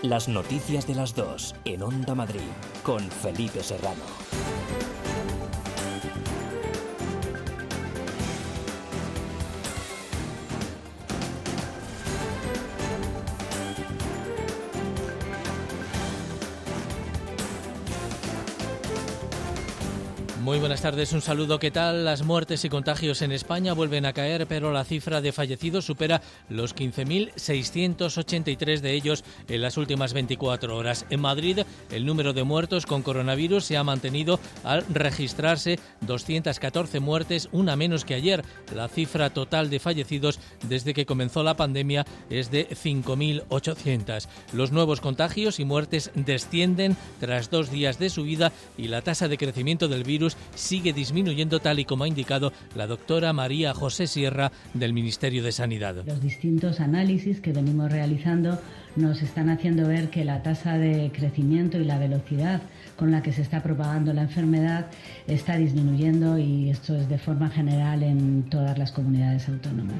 Las noticias de las 2 en Onda Madrid con Felipe Serrano. Muy buenas tardes, un saludo. ¿Qué tal? Las muertes y contagios en España vuelven a caer, pero la cifra de fallecidos supera los 15.683 de ellos en las últimas 24 horas. En Madrid, el número de muertos con coronavirus se ha mantenido al registrarse 214 muertes, una menos que ayer. La cifra total de fallecidos desde que comenzó la pandemia es de 5.800. Los nuevos contagios y muertes descienden tras 2 días de subida y la tasa de crecimiento del virus sigue disminuyendo, tal y como ha indicado la doctora María José Sierra del Ministerio de Sanidad. Los distintos análisis que venimos realizando nos están haciendo ver que la tasa de crecimiento y la velocidad con la que se está propagando la enfermedad está disminuyendo, y esto es de forma general en todas las comunidades autónomas.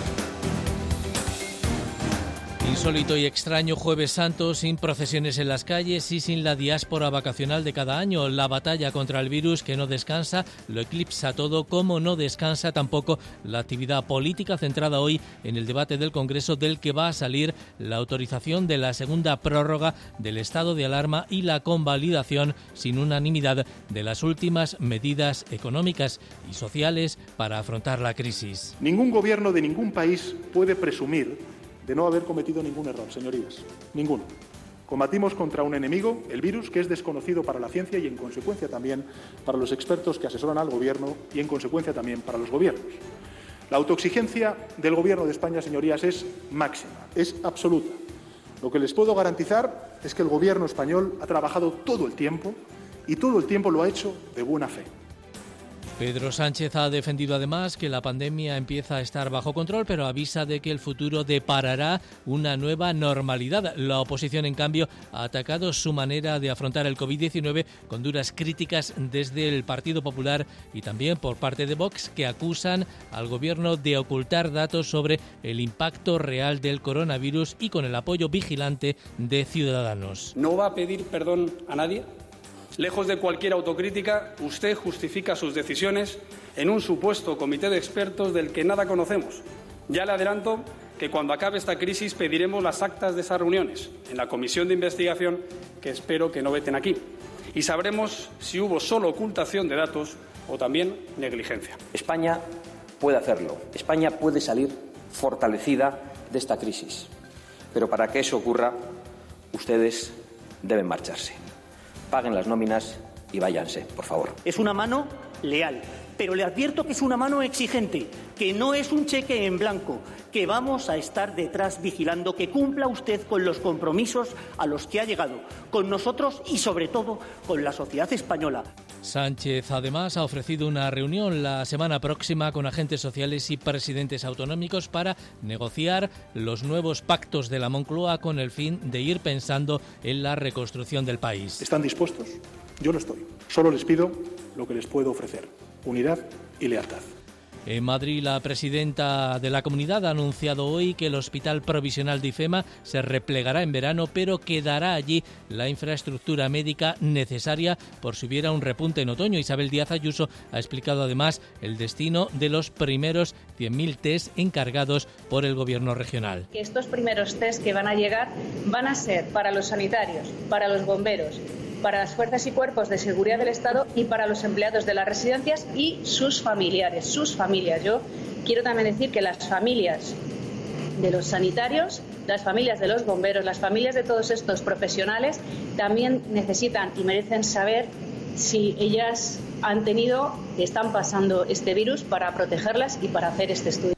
Insólito y extraño Jueves Santo, sin procesiones en las calles y sin la diáspora vacacional de cada año. La batalla contra el virus, que no descansa, lo eclipsa todo, como no descansa tampoco la actividad política centrada hoy en el debate del Congreso, del que va a salir la autorización de la segunda prórroga del estado de alarma y la convalidación sin unanimidad de las últimas medidas económicas y sociales para afrontar la crisis. Ningún gobierno de ningún país puede presumir de no haber cometido ningún error, señorías. Ninguno. Combatimos contra un enemigo, el virus, que es desconocido para la ciencia y, en consecuencia, también para los expertos que asesoran al Gobierno y, en consecuencia, también para los gobiernos. La autoexigencia del Gobierno de España, señorías, es máxima, es absoluta. Lo que les puedo garantizar es que el Gobierno español ha trabajado todo el tiempo, y todo el tiempo lo ha hecho de buena fe. Pedro Sánchez ha defendido además que la pandemia empieza a estar bajo control, pero avisa de que el futuro deparará una nueva normalidad. La oposición, en cambio, ha atacado su manera de afrontar el COVID-19 con duras críticas desde el Partido Popular y también por parte de Vox, que acusan al Gobierno de ocultar datos sobre el impacto real del coronavirus, y con el apoyo vigilante de Ciudadanos. ¿No va a pedir perdón a nadie? Lejos de cualquier autocrítica, usted justifica sus decisiones en un supuesto comité de expertos del que nada conocemos. Ya le adelanto que cuando acabe esta crisis pediremos las actas de esas reuniones en la comisión de investigación, que espero que no veten aquí, y sabremos si hubo solo ocultación de datos o también negligencia. España puede hacerlo. España puede salir fortalecida de esta crisis. Pero para que eso ocurra, ustedes deben marcharse. Paguen las nóminas y váyanse, por favor. Es una mano leal, pero le advierto que es una mano exigente, que no es un cheque en blanco, que vamos a estar detrás vigilando que cumpla usted con los compromisos a los que ha llegado, con nosotros y, sobre todo, con la sociedad española. Sánchez, además, ha ofrecido una reunión la semana próxima con agentes sociales y presidentes autonómicos para negociar los nuevos pactos de la Moncloa, con el fin de ir pensando en la reconstrucción del país. ¿Están dispuestos? Yo lo estoy. Solo les pido lo que les puedo ofrecer: unidad y lealtad. En Madrid, la presidenta de la comunidad ha anunciado hoy que el Hospital Provisional de IFEMA se replegará en verano, pero quedará allí la infraestructura médica necesaria por si hubiera un repunte en otoño. Isabel Díaz Ayuso ha explicado además el destino de los primeros 100.000 test encargados por el Gobierno regional. Estos primeros test que van a llegar van a ser para los sanitarios, para los bomberos, para las fuerzas y cuerpos de seguridad del Estado y para los empleados de las residencias y sus familiares, sus familias. Yo quiero también decir que las familias de los sanitarios, las familias de los bomberos, las familias de todos estos profesionales también necesitan y merecen saber si ellas han tenido, están pasando este virus, para protegerlas y para hacer este estudio.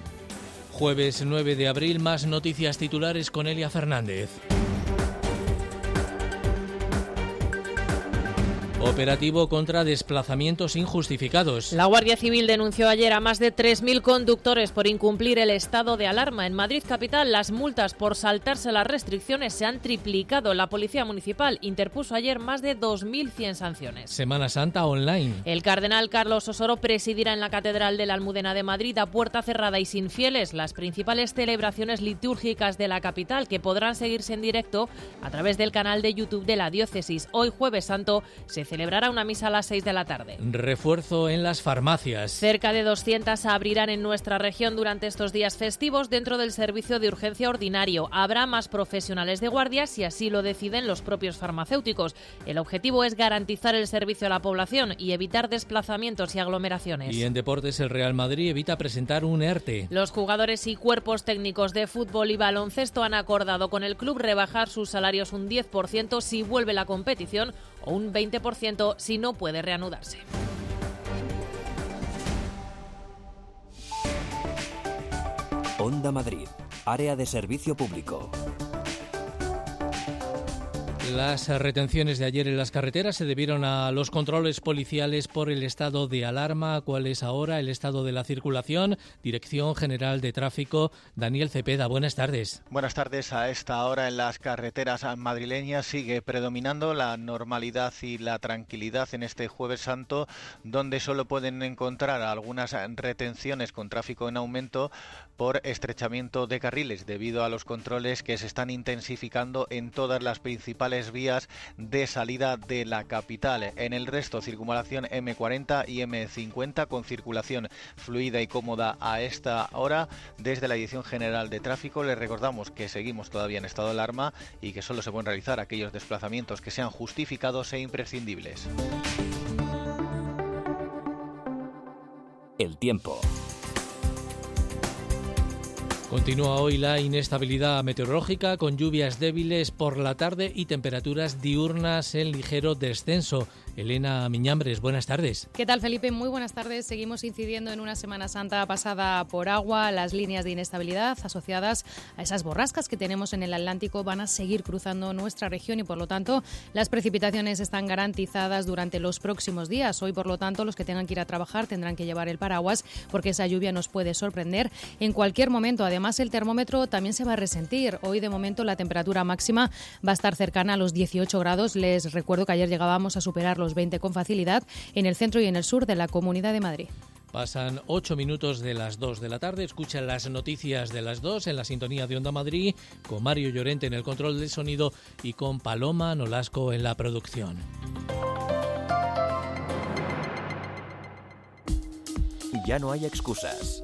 Jueves 9 de abril, más noticias titulares con Elia Fernández. Operativo contra desplazamientos injustificados. La Guardia Civil denunció ayer a más de 3.000 conductores por incumplir el estado de alarma. En Madrid capital, las multas por saltarse las restricciones se han triplicado. La Policía Municipal interpuso ayer más de 2.100 sanciones. Semana Santa online. El cardenal Carlos Osoro presidirá en la Catedral de la Almudena de Madrid a puerta cerrada y sin fieles las principales celebraciones litúrgicas de la capital, que podrán seguirse en directo a través del canal de YouTube de la diócesis. Hoy, Jueves Santo, se celebrará una misa a las 6 de la tarde. Refuerzo en las farmacias. Cerca de 200 abrirán en nuestra región durante estos días festivos dentro del servicio de urgencia ordinario. Habrá más profesionales de guardia si así lo deciden los propios farmacéuticos. El objetivo es garantizar el servicio a la población y evitar desplazamientos y aglomeraciones. Y en deportes, el Real Madrid evita presentar un ERTE. Los jugadores y cuerpos técnicos de fútbol y baloncesto han acordado con el club rebajar sus salarios un 10% si vuelve la competición o un 20% si no puede reanudarse. Onda Madrid, área de servicio público. Las retenciones de ayer en las carreteras se debieron a los controles policiales por el estado de alarma. ¿Cuál es ahora el estado de la circulación? Dirección General de Tráfico, Daniel Cepeda, buenas tardes. Buenas tardes. A esta hora en las carreteras madrileñas sigue predominando la normalidad y la tranquilidad en este Jueves Santo, donde solo pueden encontrar algunas retenciones con tráfico en aumento por estrechamiento de carriles debido a los controles que se están intensificando en todas las principales vías de salida de la capital. En el resto, circunvalación M40 y M50 con circulación fluida y cómoda a esta hora. Desde la Dirección General de Tráfico les recordamos que seguimos todavía en estado de alarma y que solo se pueden realizar aquellos desplazamientos que sean justificados e imprescindibles. El tiempo. Continúa hoy la inestabilidad meteorológica con lluvias débiles por la tarde y temperaturas diurnas en ligero descenso. Elena Miñambres, buenas tardes. ¿Qué tal, Felipe? Muy buenas tardes. Seguimos incidiendo en una Semana Santa pasada por agua. Las líneas de inestabilidad asociadas a esas borrascas que tenemos en el Atlántico van a seguir cruzando nuestra región y, por lo tanto, las precipitaciones están garantizadas durante los próximos días. Hoy, por lo tanto, los que tengan que ir a trabajar tendrán que llevar el paraguas porque esa lluvia nos puede sorprender en cualquier momento. Además, el termómetro también se va a resentir. Hoy, de momento, la temperatura máxima va a estar cercana a los 18 grados. Les recuerdo que ayer llegábamos a superar los 20 con facilidad en el centro y en el sur de la Comunidad de Madrid. Pasan 8 minutos de las 2 de la tarde. Escuchan las noticias de las 2 en la sintonía de Onda Madrid, con Mario Llorente en el control del sonido y con Paloma Nolasco en la producción. Ya no hay excusas.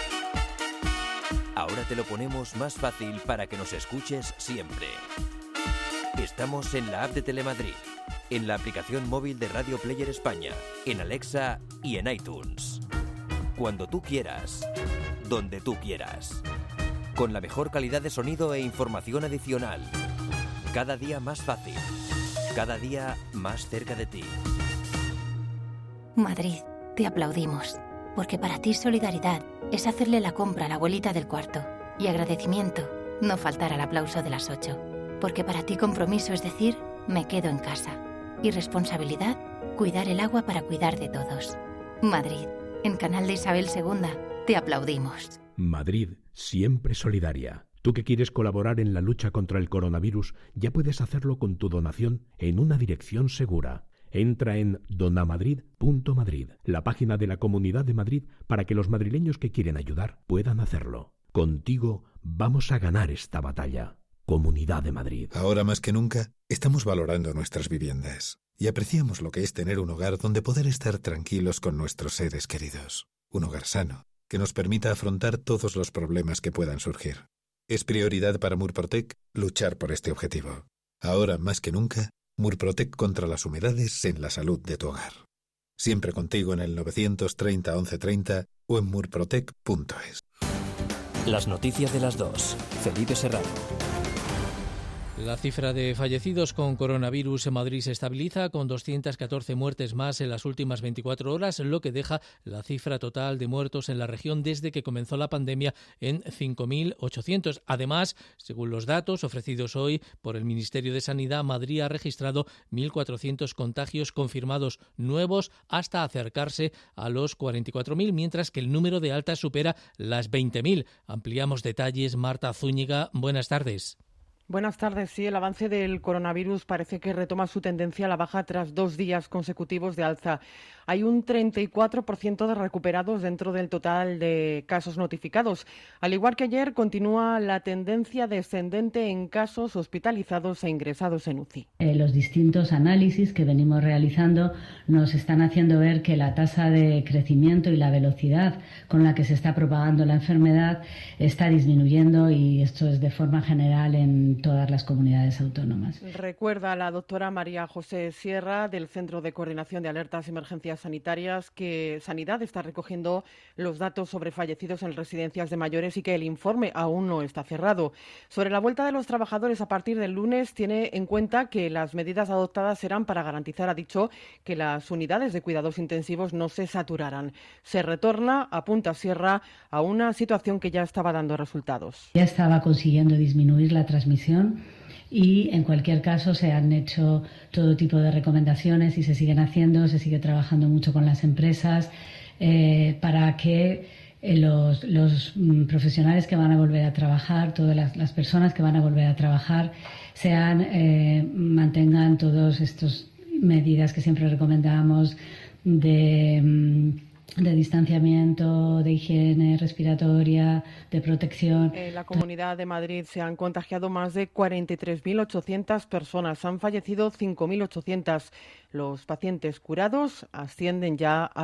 Ahora te lo ponemos más fácil para que nos escuches siempre. Estamos en la app de Telemadrid, en la aplicación móvil de Radio Player España, en Alexa y en iTunes. Cuando tú quieras, donde tú quieras. Con la mejor calidad de sonido e información adicional. Cada día más fácil. Cada día más cerca de ti. Madrid, te aplaudimos. Porque para ti solidaridad es hacerle la compra a la abuelita del cuarto. Y agradecimiento, no faltar al aplauso de las 8. Porque para ti compromiso es decir, me quedo en casa. Y responsabilidad, cuidar el agua para cuidar de todos. Madrid, en Canal de Isabel II, te aplaudimos. Madrid, siempre solidaria. Tú que quieres colaborar en la lucha contra el coronavirus, ya puedes hacerlo con tu donación en una dirección segura. Entra en donamadrid.madrid, la página de la Comunidad de Madrid, para que los madrileños que quieren ayudar puedan hacerlo. Contigo vamos a ganar esta batalla. Comunidad de Madrid. Ahora más que nunca, estamos valorando nuestras viviendas y apreciamos lo que es tener un hogar donde poder estar tranquilos con nuestros seres queridos. Un hogar sano, que nos permita afrontar todos los problemas que puedan surgir. Es prioridad para Murprotec luchar por este objetivo. Ahora más que nunca, Murprotec contra las humedades en la salud de tu hogar. Siempre contigo en el 930 1130 o en murprotec.es. Las noticias de las 2. Felipe Serrano. La cifra de fallecidos con coronavirus en Madrid se estabiliza con 214 muertes más en las últimas 24 horas, lo que deja la cifra total de muertos en la región desde que comenzó la pandemia en 5.800. Además, según los datos ofrecidos hoy por el Ministerio de Sanidad, Madrid ha registrado 1.400 contagios confirmados nuevos hasta acercarse a los 44.000, mientras que el número de altas supera las 20.000. Ampliamos detalles. Marta Zúñiga, buenas tardes. Buenas tardes. Sí, el avance del coronavirus parece que retoma su tendencia a la baja tras 2 días consecutivos de alza. Hay un 34% de recuperados dentro del total de casos notificados. Al igual que ayer, continúa la tendencia descendente en casos hospitalizados e ingresados en UCI. Los distintos análisis que venimos realizando nos están haciendo ver que la tasa de crecimiento y la velocidad con la que se está propagando la enfermedad está disminuyendo, y esto es de forma general en todas las comunidades autónomas. Recuerda la doctora María José Sierra del Centro de Coordinación de Alertas y Emergencias Sanitarias que Sanidad está recogiendo los datos sobre fallecidos en residencias de mayores y que el informe aún no está cerrado. Sobre la vuelta de los trabajadores a partir del lunes, tiene en cuenta que las medidas adoptadas serán para garantizar, ha dicho, que las unidades de cuidados intensivos no se saturaran. Se retorna, apunta Sierra, a una situación que ya estaba dando resultados. Ya estaba consiguiendo disminuir la transmisión y en cualquier caso se han hecho todo tipo de recomendaciones y se siguen haciendo, se sigue trabajando mucho con las empresas para que los profesionales que van a volver a trabajar, todas las personas que van a volver a trabajar, mantengan todas estas medidas que siempre recomendamos de distanciamiento, de higiene respiratoria, de protección. En la Comunidad de Madrid se han contagiado más de 43.800 personas, han fallecido 5.800. Los pacientes curados ascienden ya a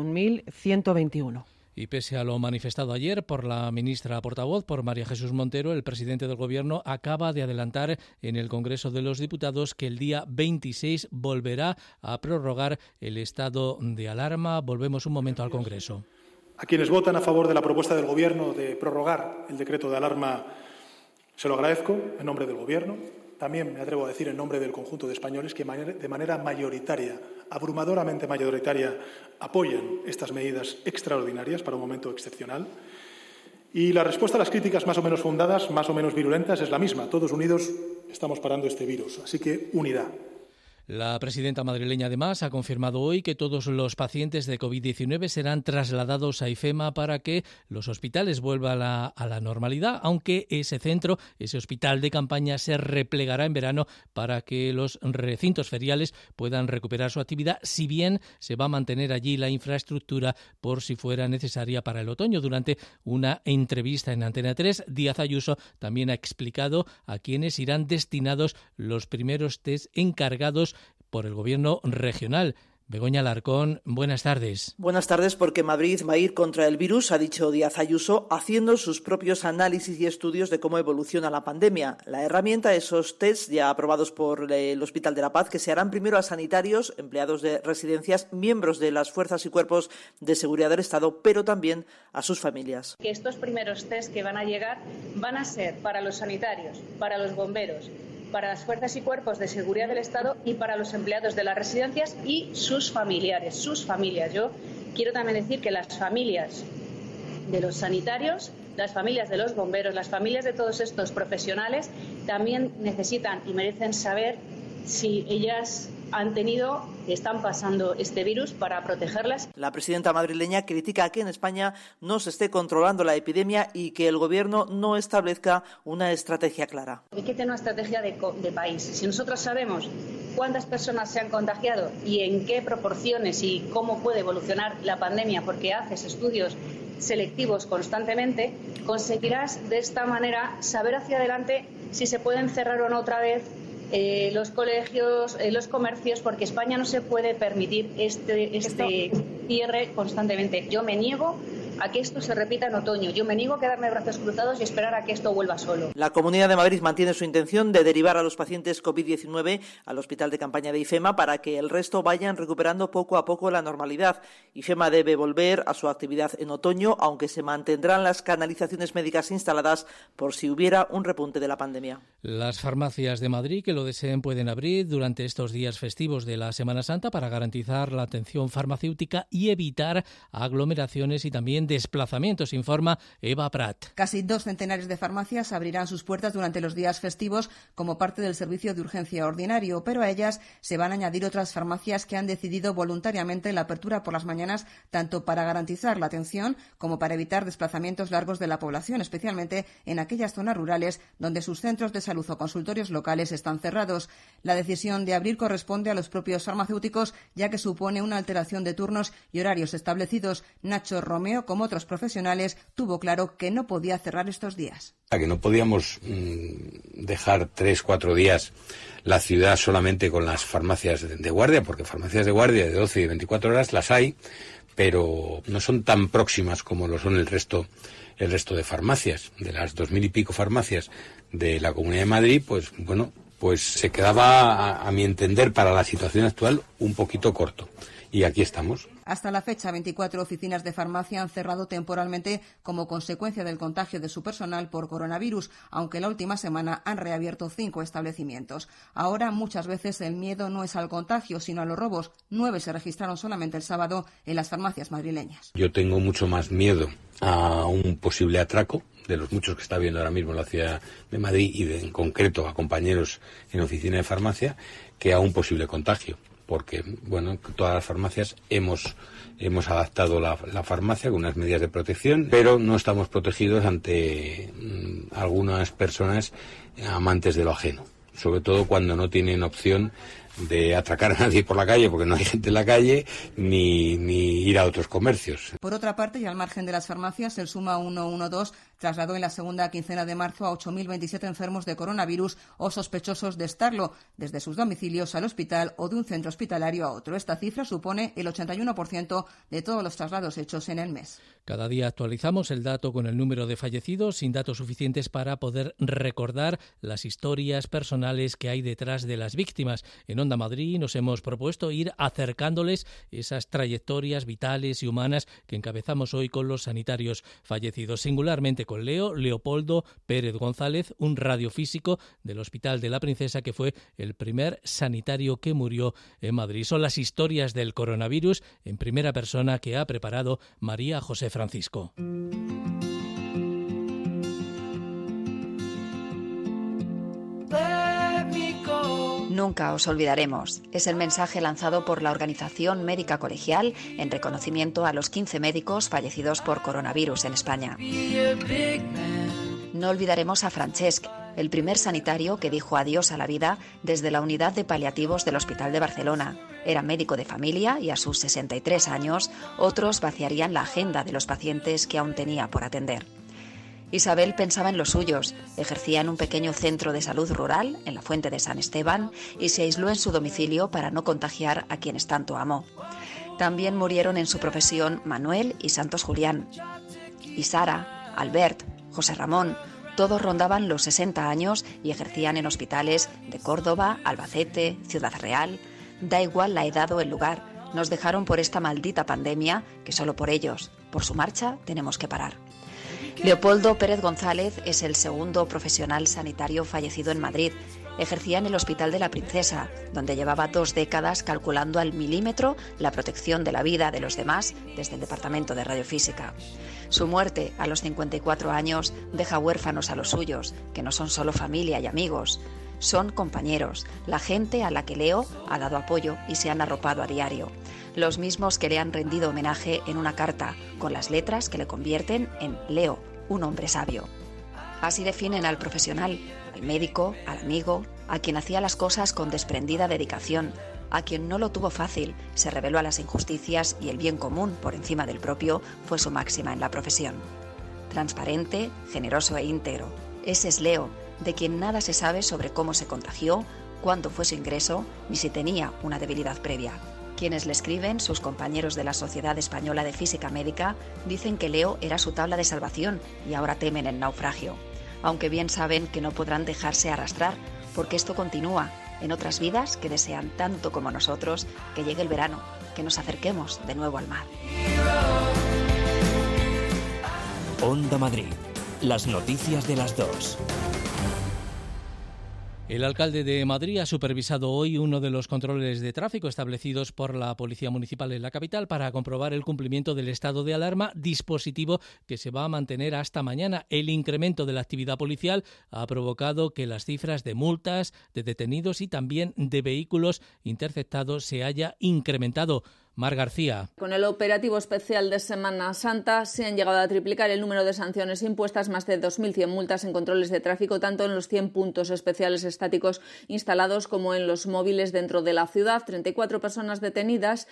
21.121. Y pese a lo manifestado ayer por la ministra portavoz, por María Jesús Montero, el presidente del Gobierno acaba de adelantar en el Congreso de los Diputados que el día 26 volverá a prorrogar el estado de alarma. Volvemos un momento al Congreso. A quienes votan a favor de la propuesta del Gobierno de prorrogar el decreto de alarma, se lo agradezco en nombre del Gobierno. También me atrevo a decir en nombre del conjunto de españoles que de manera mayoritaria, abrumadoramente mayoritaria, apoyan estas medidas extraordinarias para un momento excepcional. Y la respuesta a las críticas más o menos fundadas, más o menos virulentas, es la misma. Todos unidos estamos parando este virus. Así que unidad. La presidenta madrileña, además, ha confirmado hoy que todos los pacientes de COVID-19 serán trasladados a IFEMA para que los hospitales vuelvan a la normalidad, aunque ese hospital de campaña, se replegará en verano para que los recintos feriales puedan recuperar su actividad, si bien se va a mantener allí la infraestructura por si fuera necesaria para el otoño. Durante una entrevista en Antena 3, Díaz Ayuso también ha explicado a quiénes irán destinados los primeros test encargados por el Gobierno regional. Begoña Alarcón, buenas tardes. Buenas tardes, porque Madrid va a ir contra el virus, ha dicho Díaz Ayuso, haciendo sus propios análisis y estudios de cómo evoluciona la pandemia. La herramienta, esos tests ya aprobados por el Hospital de la Paz, que se harán primero a sanitarios, empleados de residencias, miembros de las fuerzas y cuerpos de seguridad del Estado, pero también a sus familias. Que estos primeros tests que van a llegar van a ser para los sanitarios, para los bomberos, para las fuerzas y cuerpos de seguridad del Estado y para los empleados de las residencias y sus familiares, sus familias. Yo quiero también decir que las familias de los sanitarios, las familias de los bomberos, las familias de todos estos profesionales también necesitan y merecen saber si ellas están pasando este virus para protegerlas. La presidenta madrileña critica que en España no se esté controlando la epidemia y que el Gobierno no establezca una estrategia clara. Hay que tener una estrategia de país. Si nosotros sabemos cuántas personas se han contagiado y en qué proporciones y cómo puede evolucionar la pandemia, porque haces estudios selectivos constantemente, conseguirás de esta manera saber hacia adelante si se pueden cerrar o no otra vez los colegios, los comercios, porque España no se puede permitir este cierre constantemente. Yo me niego a que esto se repita en otoño. Yo me niego a quedarme de brazos cruzados y esperar a que esto vuelva solo. La Comunidad de Madrid mantiene su intención de derivar a los pacientes COVID-19 al hospital de campaña de IFEMA para que el resto vayan recuperando poco a poco la normalidad. IFEMA debe volver a su actividad en otoño, aunque se mantendrán las canalizaciones médicas instaladas por si hubiera un repunte de la pandemia. Las farmacias de Madrid que lo deseen pueden abrir durante estos días festivos de la Semana Santa para garantizar la atención farmacéutica y evitar aglomeraciones y también desplazamientos, informa Eva Prat. Casi 2 centenares de farmacias abrirán sus puertas durante los días festivos como parte del servicio de urgencia ordinario, pero a ellas se van a añadir otras farmacias que han decidido voluntariamente la apertura por las mañanas, tanto para garantizar la atención como para evitar desplazamientos largos de la población, especialmente en aquellas zonas rurales donde sus centros de salud o consultorios locales están cerrados. La decisión de abrir corresponde a los propios farmacéuticos, ya que supone una alteración de turnos y horarios establecidos. Nacho Romeo, como otros profesionales, tuvo claro que no podía cerrar estos días. Que no podíamos dejar 3-4 días la ciudad solamente con las farmacias de guardia, porque farmacias de guardia de 12 y 24 horas las hay, pero no son tan próximas como lo son el resto de farmacias. De las 2.000 y pico farmacias de la Comunidad de Madrid, pues se quedaba, a mi entender, para la situación actual, un poquito corto. Y aquí estamos. Hasta la fecha, 24 oficinas de farmacia han cerrado temporalmente como consecuencia del contagio de su personal por coronavirus, aunque la última semana han reabierto 5 establecimientos. Ahora, muchas veces el miedo no es al contagio, sino a los robos. 9 se registraron solamente el sábado en las farmacias madrileñas. Yo tengo mucho más miedo a un posible atraco, de los muchos que está habiendo ahora mismo en la ciudad de Madrid y en concreto a compañeros en oficina de farmacia, que a un posible contagio. Porque, todas las farmacias hemos adaptado la farmacia con unas medidas de protección, pero no estamos protegidos ante algunas personas amantes de lo ajeno, sobre todo cuando no tienen opción de atracar a nadie por la calle, porque no hay gente en la calle, ni ir a otros comercios. Por otra parte, y al margen de las farmacias, el Suma 112 trasladó en la segunda quincena de marzo a 8.027 enfermos de coronavirus o sospechosos de estarlo, desde sus domicilios al hospital o de un centro hospitalario a otro. Esta cifra supone el 81% de todos los traslados hechos en el mes. Cada día actualizamos el dato con el número de fallecidos, sin datos suficientes para poder recordar las historias personales que hay detrás de las víctimas. En Onda Madrid nos hemos propuesto ir acercándoles esas trayectorias vitales y humanas que encabezamos hoy con los sanitarios fallecidos, singularmente con Leopoldo Pérez González, un radiofísico del Hospital de la Princesa que fue el primer sanitario que murió en Madrid. Son las historias del coronavirus en primera persona que ha preparado María José Francisco. Nunca os olvidaremos. Es el mensaje lanzado por la Organización Médica Colegial en reconocimiento a los 15 médicos fallecidos por coronavirus en España. No olvidaremos a Francesc, el primer sanitario que dijo adiós a la vida desde la unidad de paliativos del Hospital de Barcelona. Era médico de familia y a sus 63 años otros vaciarían la agenda de los pacientes que aún tenía por atender. Isabel pensaba en los suyos, ejercía en un pequeño centro de salud rural, en la Fuente de San Esteban, y se aisló en su domicilio para no contagiar a quienes tanto amó. También murieron en su profesión Manuel y Santos Julián. Y Sara, Albert, José Ramón, todos rondaban los 60 años y ejercían en hospitales de Córdoba, Albacete, Ciudad Real. Da igual la edad o el lugar, nos dejaron por esta maldita pandemia que solo por ellos, por su marcha, tenemos que parar. Leopoldo Pérez González es el segundo profesional sanitario fallecido en Madrid. Ejercía en el Hospital de la Princesa, donde llevaba 2 décadas calculando al milímetro la protección de la vida de los demás desde el Departamento de Radiofísica. Su muerte, a los 54 años, deja huérfanos a los suyos, que no son solo familia y amigos. Son compañeros, la gente a la que Leo ha dado apoyo y se han arropado a diario. Los mismos que le han rendido homenaje en una carta, con las letras que le convierten en Leo, un hombre sabio. Así definen al profesional, al médico, al amigo, a quien hacía las cosas con desprendida dedicación, a quien no lo tuvo fácil, se rebeló a las injusticias y el bien común por encima del propio fue su máxima en la profesión. Transparente, generoso e íntegro. Ese es Leo, de quien nada se sabe sobre cómo se contagió, cuándo fue su ingreso, ni si tenía una debilidad previa. Quienes le escriben, sus compañeros de la Sociedad Española de Física Médica, dicen que Leo era su tabla de salvación y ahora temen el naufragio. Aunque bien saben que no podrán dejarse arrastrar, porque esto continúa en otras vidas que desean tanto como nosotros que llegue el verano, que nos acerquemos de nuevo al mar. Onda Madrid. Las noticias de las 2. El alcalde de Madrid ha supervisado hoy uno de los controles de tráfico establecidos por la Policía Municipal en la capital para comprobar el cumplimiento del estado de alarma, dispositivo que se va a mantener hasta mañana. El incremento de la actividad policial ha provocado que las cifras de multas, de detenidos y también de vehículos interceptados se haya incrementado. Mar García. Con el operativo especial de Semana Santa se han llegado a triplicar el número de sanciones impuestas, más de 2.100 multas en controles de tráfico, tanto en los 100 puntos especiales estáticos instalados como en los móviles dentro de la ciudad. 34 personas detenidas,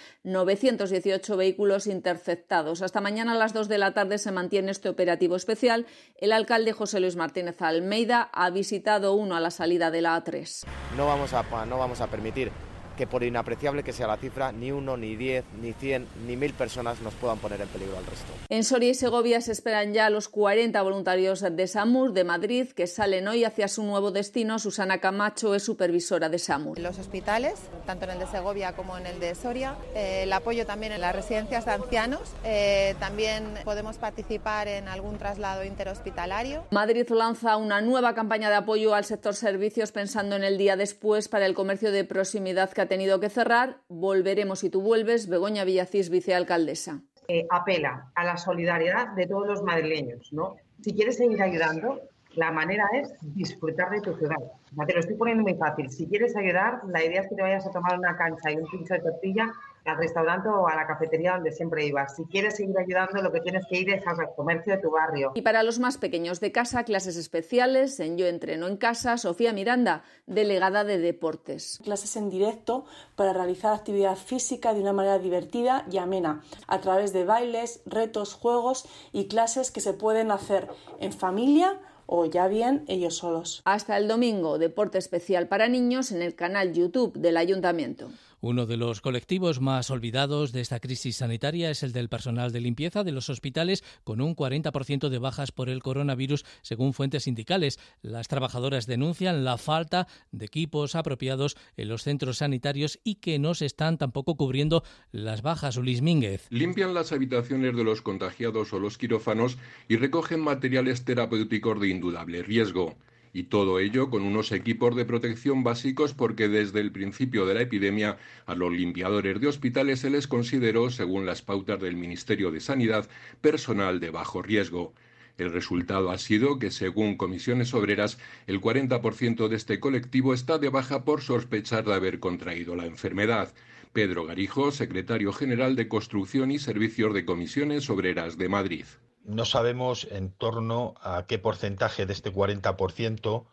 918 vehículos interceptados. Hasta mañana a las 2 de la tarde se mantiene este operativo especial. El alcalde José Luis Martínez Almeida ha visitado uno a la salida de la A3. No vamos a permitir que, por inapreciable que sea la cifra, ni 1, ni 10, ni 100, ni 1.000 personas nos puedan poner en peligro al resto. En Soria y Segovia se esperan ya los 40 voluntarios de SAMUR de Madrid que salen hoy hacia su nuevo destino. Susana Camacho es supervisora de SAMUR. Los hospitales, tanto en el de Segovia como en el de Soria, el apoyo también en las residencias de ancianos, también podemos participar en algún traslado interhospitalario. Madrid lanza una nueva campaña de apoyo al sector servicios pensando en el día después para el comercio de proximidad que ha tenido que cerrar. Volveremos y tú vuelves. Begoña Villacís, vicealcaldesa. Apela a la solidaridad de todos los madrileños, ¿no? Si quieres seguir ayudando, la manera es disfrutar de tu ciudad. Te lo estoy poniendo muy fácil. Si quieres ayudar, la idea es que te vayas a tomar una cancha y un pincho de tortilla al restaurante o a la cafetería donde siempre ibas. Si quieres seguir ayudando, lo que tienes que ir es al comercio de tu barrio. Y para los más pequeños de casa, clases especiales en Yo Entreno en Casa. Sofía Miranda, delegada de Deportes. Clases en directo para realizar actividad física de una manera divertida y amena, a través de bailes, retos, juegos y clases que se pueden hacer en familia o ya bien ellos solos. Hasta el domingo, deporte especial para niños en el canal YouTube del Ayuntamiento. Uno de los colectivos más olvidados de esta crisis sanitaria es el del personal de limpieza de los hospitales, con un 40% de bajas por el coronavirus, según fuentes sindicales. Las trabajadoras denuncian la falta de equipos apropiados en los centros sanitarios y que no se están tampoco cubriendo las bajas. Ulis Mínguez. Limpian las habitaciones de los contagiados o los quirófanos y recogen materiales terapéuticos de indudable riesgo. Y todo ello con unos equipos de protección básicos, porque desde el principio de la epidemia a los limpiadores de hospitales se les consideró, según las pautas del Ministerio de Sanidad, personal de bajo riesgo. El resultado ha sido que, según Comisiones Obreras, el 40% de este colectivo está de baja por sospechar de haber contraído la enfermedad. Pedro Garijo, secretario general de Construcción y Servicios de Comisiones Obreras de Madrid. No sabemos en torno a qué porcentaje de este 40%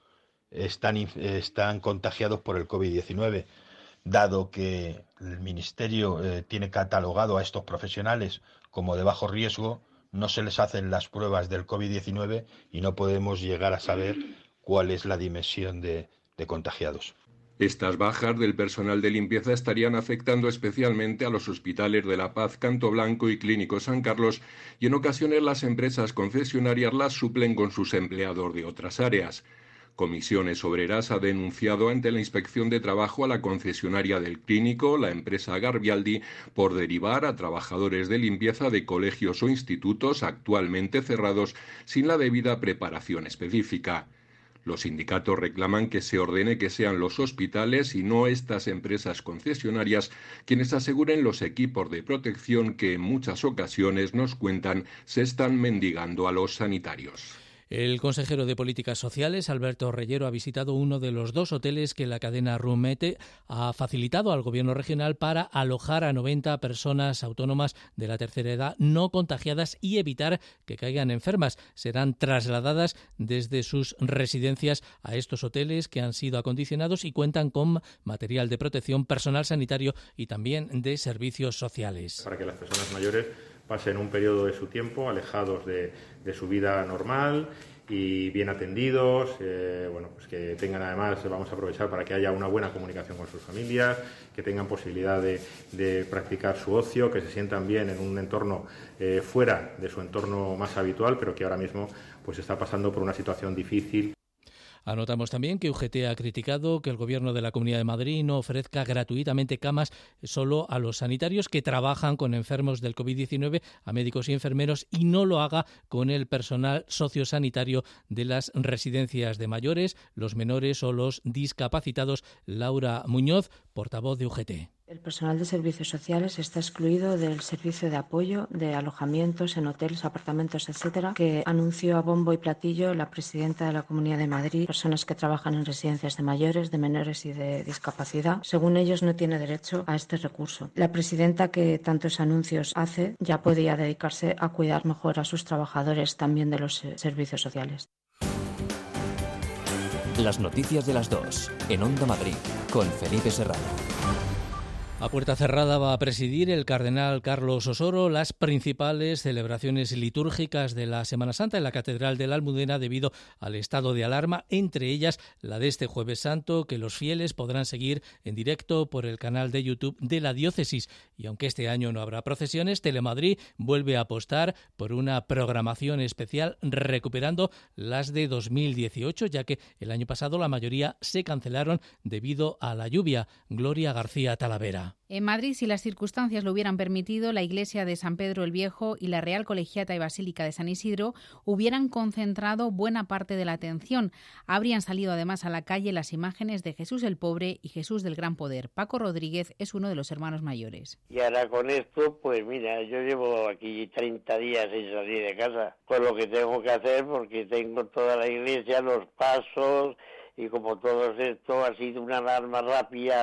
están contagiados por el COVID-19, dado que el Ministerio tiene catalogado a estos profesionales como de bajo riesgo. No se les hacen las pruebas del COVID-19 y no podemos llegar a saber cuál es la dimensión de contagiados. Estas bajas del personal de limpieza estarían afectando especialmente a los hospitales de La Paz, Canto Blanco y Clínico San Carlos, y en ocasiones las empresas concesionarias las suplen con sus empleados de otras áreas. Comisiones Obreras ha denunciado ante la Inspección de Trabajo a la concesionaria del Clínico, la empresa Garbialdi, por derivar a trabajadores de limpieza de colegios o institutos actualmente cerrados sin la debida preparación específica. Los sindicatos reclaman que se ordene que sean los hospitales y no estas empresas concesionarias quienes aseguren los equipos de protección que en muchas ocasiones, nos cuentan, se están mendigando a los sanitarios. El consejero de Políticas Sociales, Alberto Reyero, ha visitado uno de los 2 hoteles que la cadena Rumete ha facilitado al Gobierno regional para alojar a 90 personas autónomas de la tercera edad no contagiadas y evitar que caigan enfermas. Serán trasladadas desde sus residencias a estos hoteles que han sido acondicionados y cuentan con material de protección, personal sanitario y también de servicios sociales. Para que las personas mayores pasen un periodo de su tiempo alejados de su vida normal y bien atendidos, pues que tengan además, vamos a aprovechar para que haya una buena comunicación con sus familias, que tengan posibilidad de practicar su ocio, que se sientan bien en un entorno fuera de su entorno más habitual, pero que ahora mismo pues está pasando por una situación difícil. Anotamos también que UGT ha criticado que el Gobierno de la Comunidad de Madrid no ofrezca gratuitamente camas solo a los sanitarios que trabajan con enfermos del COVID-19, a médicos y enfermeros, y no lo haga con el personal sociosanitario de las residencias de mayores, los menores o los discapacitados. Laura Muñoz, portavoz de UGT. El personal de servicios sociales está excluido del servicio de apoyo de alojamientos en hoteles, apartamentos, etcétera, que anunció a bombo y platillo la presidenta de la Comunidad de Madrid. Personas que trabajan en residencias de mayores, de menores y de discapacidad, según ellos, no tiene derecho a este recurso. La presidenta, que tantos anuncios hace, ya podía dedicarse a cuidar mejor a sus trabajadores, también de los servicios sociales. Las noticias de las 2 en Onda Madrid con Felipe Serrano. A puerta cerrada va a presidir el cardenal Carlos Osoro las principales celebraciones litúrgicas de la Semana Santa en la Catedral de la Almudena debido al estado de alarma, entre ellas la de este Jueves Santo, que los fieles podrán seguir en directo por el canal de YouTube de la diócesis. Y aunque este año no habrá procesiones, Telemadrid vuelve a apostar por una programación especial recuperando las de 2018, ya que el año pasado la mayoría se cancelaron debido a la lluvia. Gloria García Talavera. En Madrid, si las circunstancias lo hubieran permitido, la iglesia de San Pedro el Viejo y la Real Colegiata y Basílica de San Isidro hubieran concentrado buena parte de la atención. Habrían salido además a la calle las imágenes de Jesús el Pobre y Jesús del Gran Poder. Paco Rodríguez es uno de los hermanos mayores. Y ahora con esto, pues mira, yo llevo aquí 30 días sin salir de casa, con lo que tengo que hacer porque tengo toda la iglesia, los pasos, y como todo esto ha sido una alarma rápida,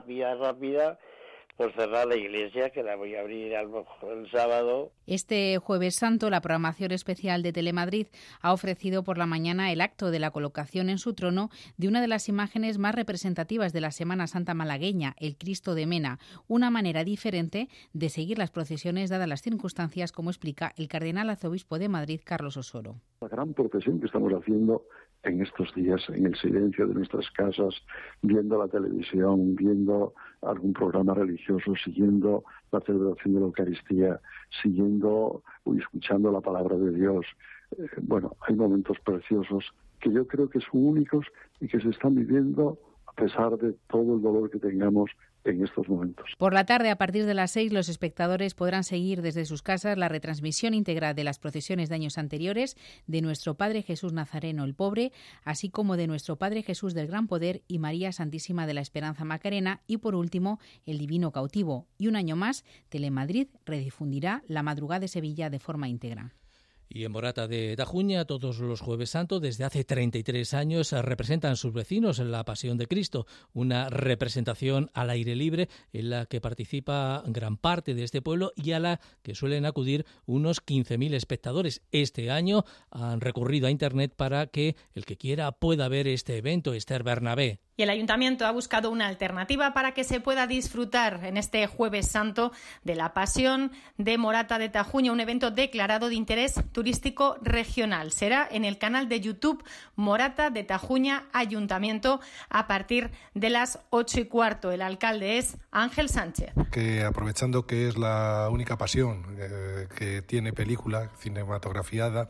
pues cerrar la iglesia, que la voy a abrir a lo mejor el sábado. Este Jueves Santo, la programación especial de Telemadrid ha ofrecido por la mañana el acto de la colocación en su trono de una de las imágenes más representativas de la Semana Santa malagueña, el Cristo de Mena, una manera diferente de seguir las procesiones dadas las circunstancias, como explica el cardenal arzobispo de Madrid, Carlos Osoro. La gran procesión que estamos haciendo en estos días, en el silencio de nuestras casas, viendo la televisión, viendo algún programa religioso, siguiendo la celebración de la Eucaristía, siguiendo y escuchando la palabra de Dios. Hay momentos preciosos que yo creo que son únicos y que se están viviendo a pesar de todo el dolor que tengamos en estos momentos. Por la tarde, a partir de las 6, los espectadores podrán seguir desde sus casas la retransmisión íntegra de las procesiones de años anteriores de Nuestro Padre Jesús Nazareno el Pobre, así como de Nuestro Padre Jesús del Gran Poder y María Santísima de la Esperanza Macarena, y por último, el Divino Cautivo. Y un año más, Telemadrid redifundirá la Madrugada de Sevilla de forma íntegra. Y en Morata de Tajuña, todos los Jueves Santos, desde hace 33 años, representan sus vecinos en la Pasión de Cristo, una representación al aire libre en la que participa gran parte de este pueblo y a la que suelen acudir unos 15.000 espectadores. Este año han recurrido a Internet para que el que quiera pueda ver este evento. Esther Bernabé. Y el Ayuntamiento ha buscado una alternativa para que se pueda disfrutar en este Jueves Santo de la Pasión de Morata de Tajuña, un evento declarado de interés turístico regional. Será en el canal de YouTube Morata de Tajuña Ayuntamiento a partir de las 8:15. El alcalde es Ángel Sánchez. Que aprovechando que es la única pasión que tiene película cinematografiada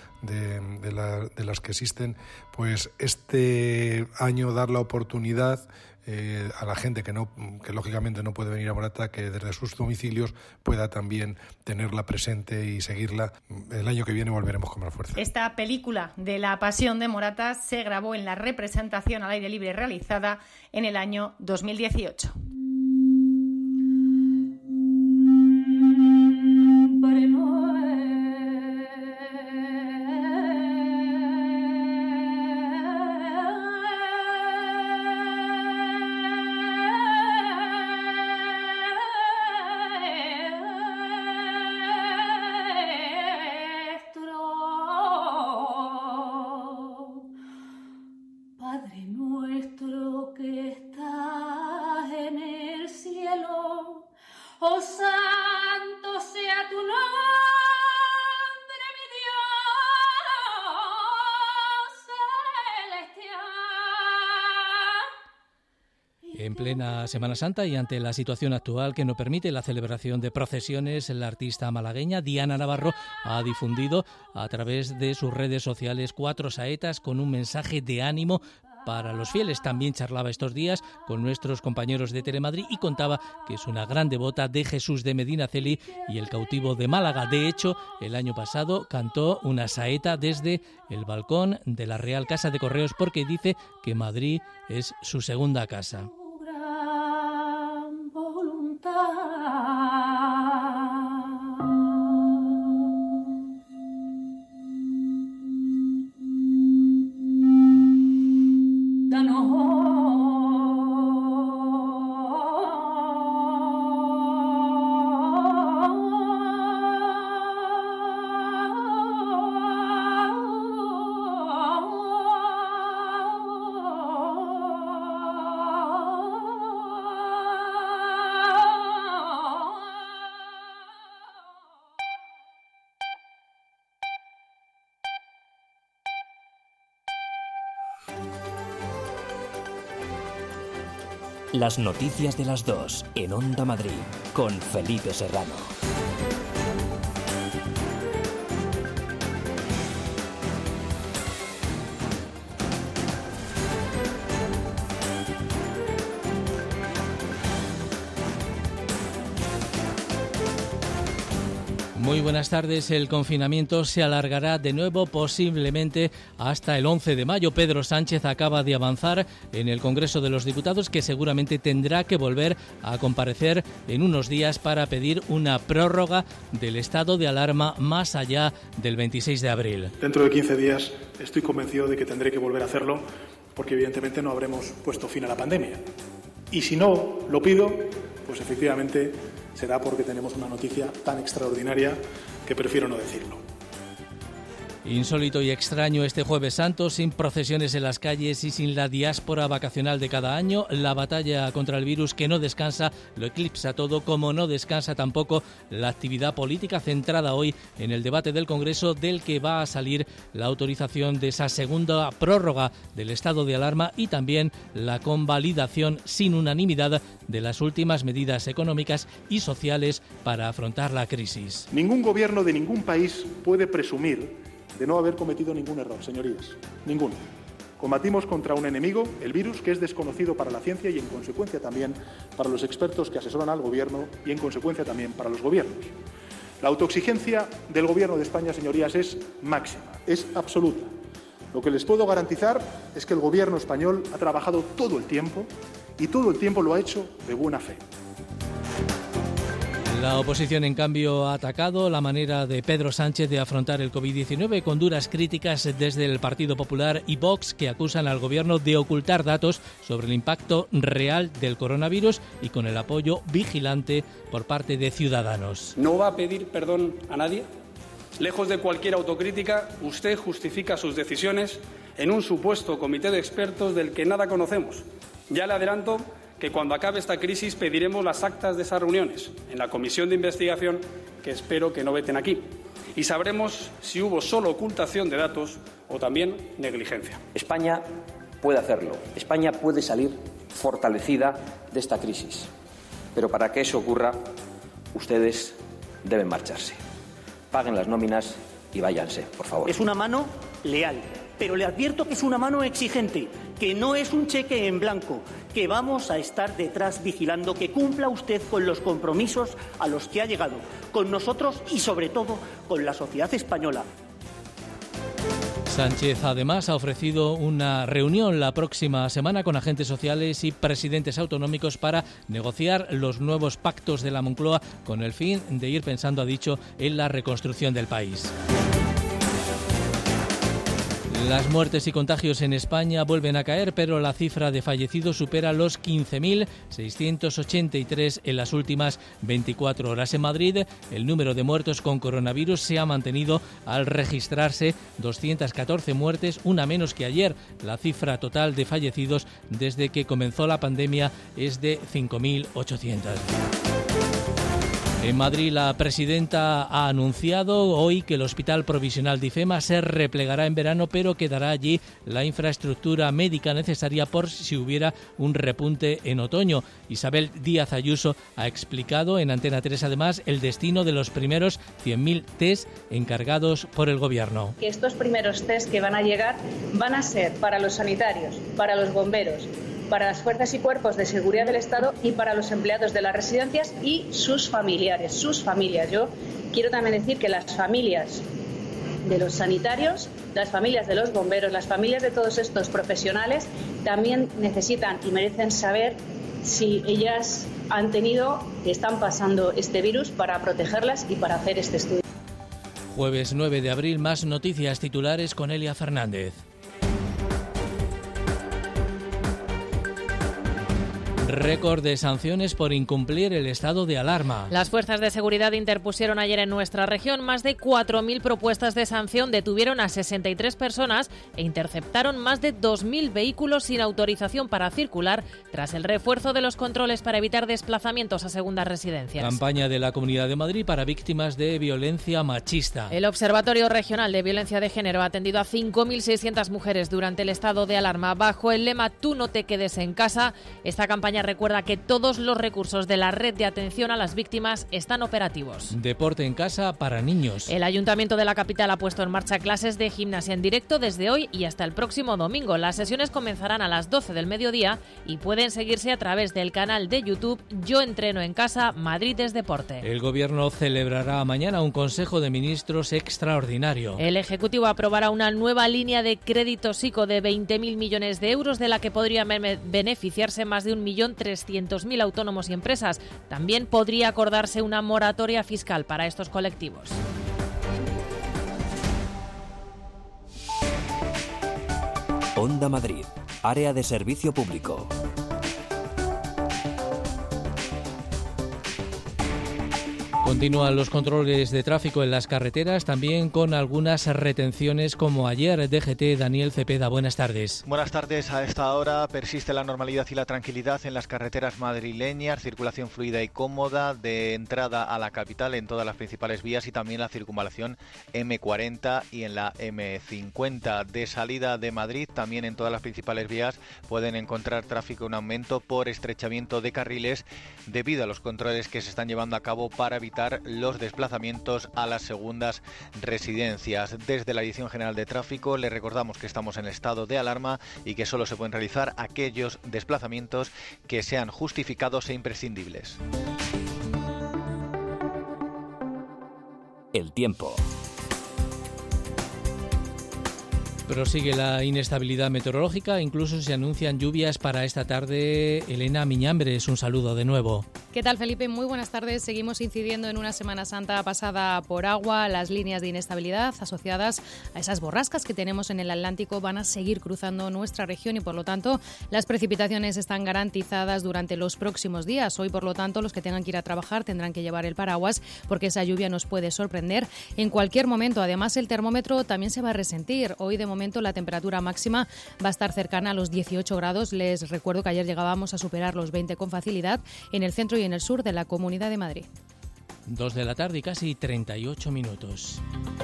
de las que existen, pues este año dar la oportunidad a la gente que lógicamente no puede venir a Morata, que desde sus domicilios pueda también tenerla presente y seguirla. El año que viene volveremos con más fuerza. Esta película de la Pasión de Morata se grabó en la representación al aire libre realizada en el año 2018. Padre nuestro que estás en el En plena Semana Santa y ante la situación actual que no permite la celebración de procesiones, la artista malagueña Diana Navarro ha difundido a través de sus redes sociales 4 saetas con un mensaje de ánimo para los fieles. También charlaba estos días con nuestros compañeros de Telemadrid y contaba que es una gran devota de Jesús de Medinaceli y el cautivo de Málaga. De hecho, el año pasado cantó una saeta desde el balcón de la Real Casa de Correos porque dice que Madrid es su segunda casa. Las noticias de las 2 en Onda Madrid con Felipe Serrano. Muy buenas tardes. El confinamiento se alargará de nuevo posiblemente hasta el 11 de mayo. Pedro Sánchez acaba de avanzar en el Congreso de los Diputados que seguramente tendrá que volver a comparecer en unos días para pedir una prórroga del estado de alarma más allá del 26 de abril. Dentro de 15 días estoy convencido de que tendré que volver a hacerlo porque evidentemente no habremos puesto fin a la pandemia. Y si no lo pido, pues efectivamente será porque tenemos una noticia tan extraordinaria que prefiero no decirlo. Insólito y extraño este Jueves Santo, sin procesiones en las calles y sin la diáspora vacacional de cada año. La batalla contra el virus que no descansa lo eclipsa todo, como no descansa tampoco la actividad política centrada hoy en el debate del Congreso, del que va a salir la autorización de esa segunda prórroga del estado de alarma y también la convalidación sin unanimidad de las últimas medidas económicas y sociales para afrontar la crisis. Ningún gobierno de ningún país puede presumir de no haber cometido ningún error, señorías. Ninguno. Combatimos contra un enemigo, el virus, que es desconocido para la ciencia y en consecuencia también para los expertos que asesoran al gobierno y en consecuencia también para los gobiernos. La autoexigencia del gobierno de España, señorías, es máxima, es absoluta. Lo que les puedo garantizar es que el gobierno español ha trabajado todo el tiempo y todo el tiempo lo ha hecho de buena fe. La oposición, en cambio, ha atacado la manera de Pedro Sánchez de afrontar el COVID-19 con duras críticas desde el Partido Popular y Vox, que acusan al gobierno de ocultar datos sobre el impacto real del coronavirus y con el apoyo vigilante por parte de Ciudadanos. ¿No va a pedir perdón a nadie? Lejos de cualquier autocrítica, usted justifica sus decisiones en un supuesto comité de expertos del que nada conocemos. Ya le adelanto que cuando acabe esta crisis pediremos las actas de esas reuniones en la comisión de investigación que espero que no veten aquí. Y sabremos si hubo solo ocultación de datos o también negligencia. España puede hacerlo. España puede salir fortalecida de esta crisis. Pero para que eso ocurra, ustedes deben marcharse. Paguen las nóminas y váyanse, por favor. Es una mano leal, pero le advierto que es una mano exigente, que no es un cheque en blanco, que vamos a estar detrás vigilando que cumpla usted con los compromisos a los que ha llegado, con nosotros y sobre todo con la sociedad española. Sánchez además ha ofrecido una reunión la próxima semana con agentes sociales y presidentes autonómicos para negociar los nuevos pactos de la Moncloa con el fin de ir pensando, ha dicho, en la reconstrucción del país. Las muertes y contagios en España vuelven a caer, pero la cifra de fallecidos supera los 15.683 en las últimas 24 horas. En Madrid, el número de muertos con coronavirus se ha mantenido al registrarse 214 muertes, una menos que ayer. La cifra total de fallecidos desde que comenzó la pandemia es de 5.800. En Madrid, la presidenta ha anunciado hoy que el Hospital Provisional de IFEMA se replegará en verano, pero quedará allí la infraestructura médica necesaria por si hubiera un repunte en otoño. Isabel Díaz Ayuso ha explicado en Antena 3, además, el destino de los primeros 100.000 test encargados por el Gobierno. Que estos primeros test que van a llegar van a ser para los sanitarios, para los bomberos, para las fuerzas y cuerpos de seguridad del Estado y para los empleados de las residencias y sus familiares, sus familias. Yo quiero también decir que las familias de los sanitarios, las familias de los bomberos, las familias de todos estos profesionales también necesitan y merecen saber si ellas han tenido, están pasando este virus, para protegerlas y para hacer este estudio. Jueves 9 de abril, más noticias titulares con Elia Fernández. Récord de sanciones por incumplir el estado de alarma. Las fuerzas de seguridad interpusieron ayer en nuestra región más de 4.000 propuestas de sanción, detuvieron a 63 personas e interceptaron más de 2.000 vehículos sin autorización para circular tras el refuerzo de los controles para evitar desplazamientos a segundas residencias. Campaña de la Comunidad de Madrid para víctimas de violencia machista. El Observatorio Regional de Violencia de Género ha atendido a 5.600 mujeres durante el estado de alarma. Bajo el lema "Tú no te quedes en casa", esta campaña recuerda que todos los recursos de la red de atención a las víctimas están operativos. Deporte en casa para niños. El Ayuntamiento de la capital ha puesto en marcha clases de gimnasia en directo desde hoy y hasta el próximo domingo. Las sesiones comenzarán a las 12 del mediodía y pueden seguirse a través del canal de YouTube Yo Entreno en Casa, Madrid es Deporte. El Gobierno celebrará mañana un Consejo de Ministros extraordinario. El Ejecutivo aprobará una nueva línea de crédito SICO de 20.000 millones de euros, de la que podrían beneficiarse más de 1.300.000 autónomos y empresas. También podría acordarse una moratoria fiscal para estos colectivos. Onda Madrid, área de servicio público. Continúan los controles de tráfico en las carreteras, también con algunas retenciones como ayer. DGT, Daniel Cepeda, buenas tardes. Buenas tardes. A esta hora persiste la normalidad y la tranquilidad en las carreteras madrileñas, circulación fluida y cómoda de entrada a la capital en todas las principales vías y también la circunvalación M40 y en la M50. De salida de Madrid, también en todas las principales vías pueden encontrar tráfico en aumento por estrechamiento de carriles debido a los controles que se están llevando a cabo para evitar los desplazamientos a las segundas residencias. Desde la Dirección General de Tráfico le recordamos que estamos en estado de alarma y que solo se pueden realizar aquellos desplazamientos que sean justificados e imprescindibles. El tiempo. Prosigue la inestabilidad meteorológica, incluso se anuncian lluvias para esta tarde. Elena Miñambres, un saludo de nuevo. ¿Qué tal, Felipe? Muy buenas tardes. Seguimos incidiendo en una Semana Santa pasada por agua. Las líneas de inestabilidad asociadas a esas borrascas que tenemos en el Atlántico van a seguir cruzando nuestra región y, por lo tanto, las precipitaciones están garantizadas durante los próximos días. Hoy, por lo tanto, los que tengan que ir a trabajar tendrán que llevar el paraguas porque esa lluvia nos puede sorprender en cualquier momento. Además, el termómetro también se va a resentir. Hoy, de momento, la temperatura máxima va a estar cercana a los 18 grados. Les recuerdo que ayer llegábamos a superar los 20 con facilidad en el centro y en el sur de la Comunidad de Madrid. 2 de la tarde y casi 38 minutos.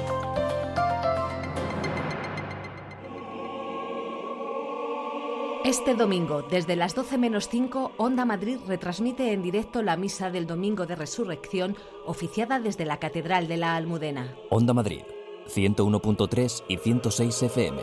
Este domingo, desde las 12 menos 5, Onda Madrid retransmite en directo la misa del Domingo de Resurrección, oficiada desde la Catedral de la Almudena. Onda Madrid, 101.3 y 106 FM.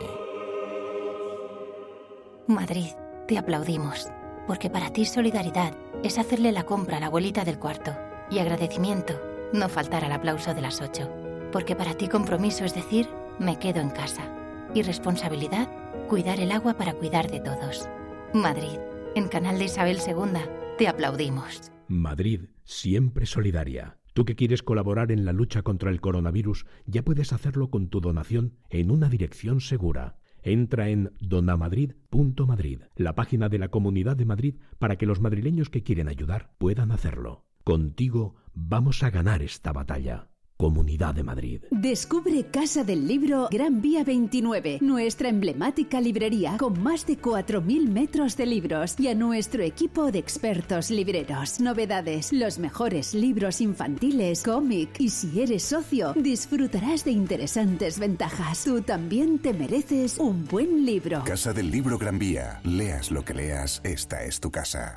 Madrid, te aplaudimos, porque para ti solidaridad es hacerle la compra a la abuelita del cuarto y agradecimiento, no faltar al aplauso de las 8, porque para ti compromiso es decir, me quedo en casa, y responsabilidad, cuidar el agua para cuidar de todos. Madrid, en Canal de Isabel II, te aplaudimos. Madrid, siempre solidaria. Tú que quieres colaborar en la lucha contra el coronavirus, ya puedes hacerlo con tu donación en una dirección segura. Entra en donamadrid.madrid, la página de la Comunidad de Madrid, para que los madrileños que quieren ayudar puedan hacerlo. Contigo vamos a ganar esta batalla. Comunidad de Madrid. Descubre Casa del Libro Gran Vía 29, nuestra emblemática librería con más de 4.000 metros de libros y a nuestro equipo de expertos libreros. Novedades, los mejores libros infantiles, cómic y si eres socio, disfrutarás de interesantes ventajas. Tú también te mereces un buen libro. Casa del Libro Gran Vía. Leas lo que leas, esta es tu casa.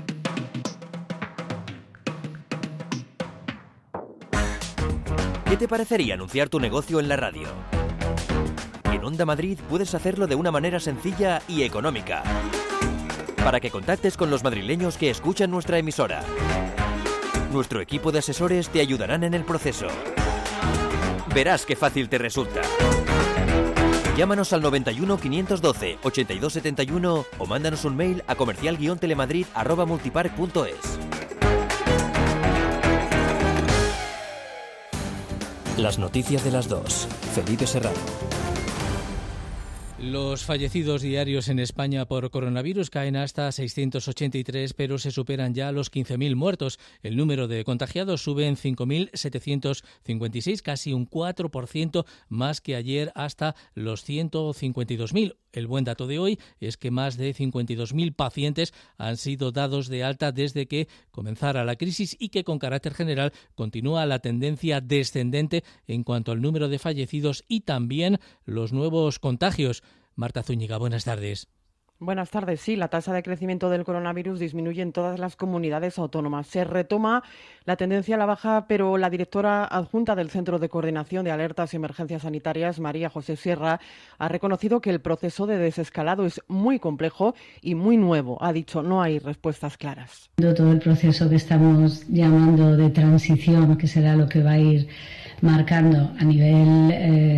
¿Qué te parecería anunciar tu negocio en la radio? En Onda Madrid puedes hacerlo de una manera sencilla y económica, para que contactes con los madrileños que escuchan nuestra emisora. Nuestro equipo de asesores te ayudarán en el proceso. Verás qué fácil te resulta. Llámanos al 91 512 82 71 o mándanos un mail a comercial-telemadrid@multipark.es. Las noticias de las 2. Felipe Serrano. Los fallecidos diarios en España por coronavirus caen hasta 683, pero se superan ya los 15.000 muertos. El número de contagiados sube en 5.756, casi un 4% más que ayer, hasta los 152.000. El buen dato de hoy es que más de 52.000 pacientes han sido dados de alta desde que comenzara la crisis y que con carácter general continúa la tendencia descendente en cuanto al número de fallecidos y también los nuevos contagios. Marta Zúñiga, buenas tardes. Buenas tardes. Sí, la tasa de crecimiento del coronavirus disminuye en todas las comunidades autónomas. Se retoma la tendencia a la baja, pero la directora adjunta del Centro de Coordinación de Alertas y Emergencias Sanitarias, María José Sierra, ha reconocido que el proceso de desescalado es muy complejo y muy nuevo. Ha dicho, no hay respuestas claras. Todo el proceso que estamos llamando de transición, que será lo que va a ir marcando a nivel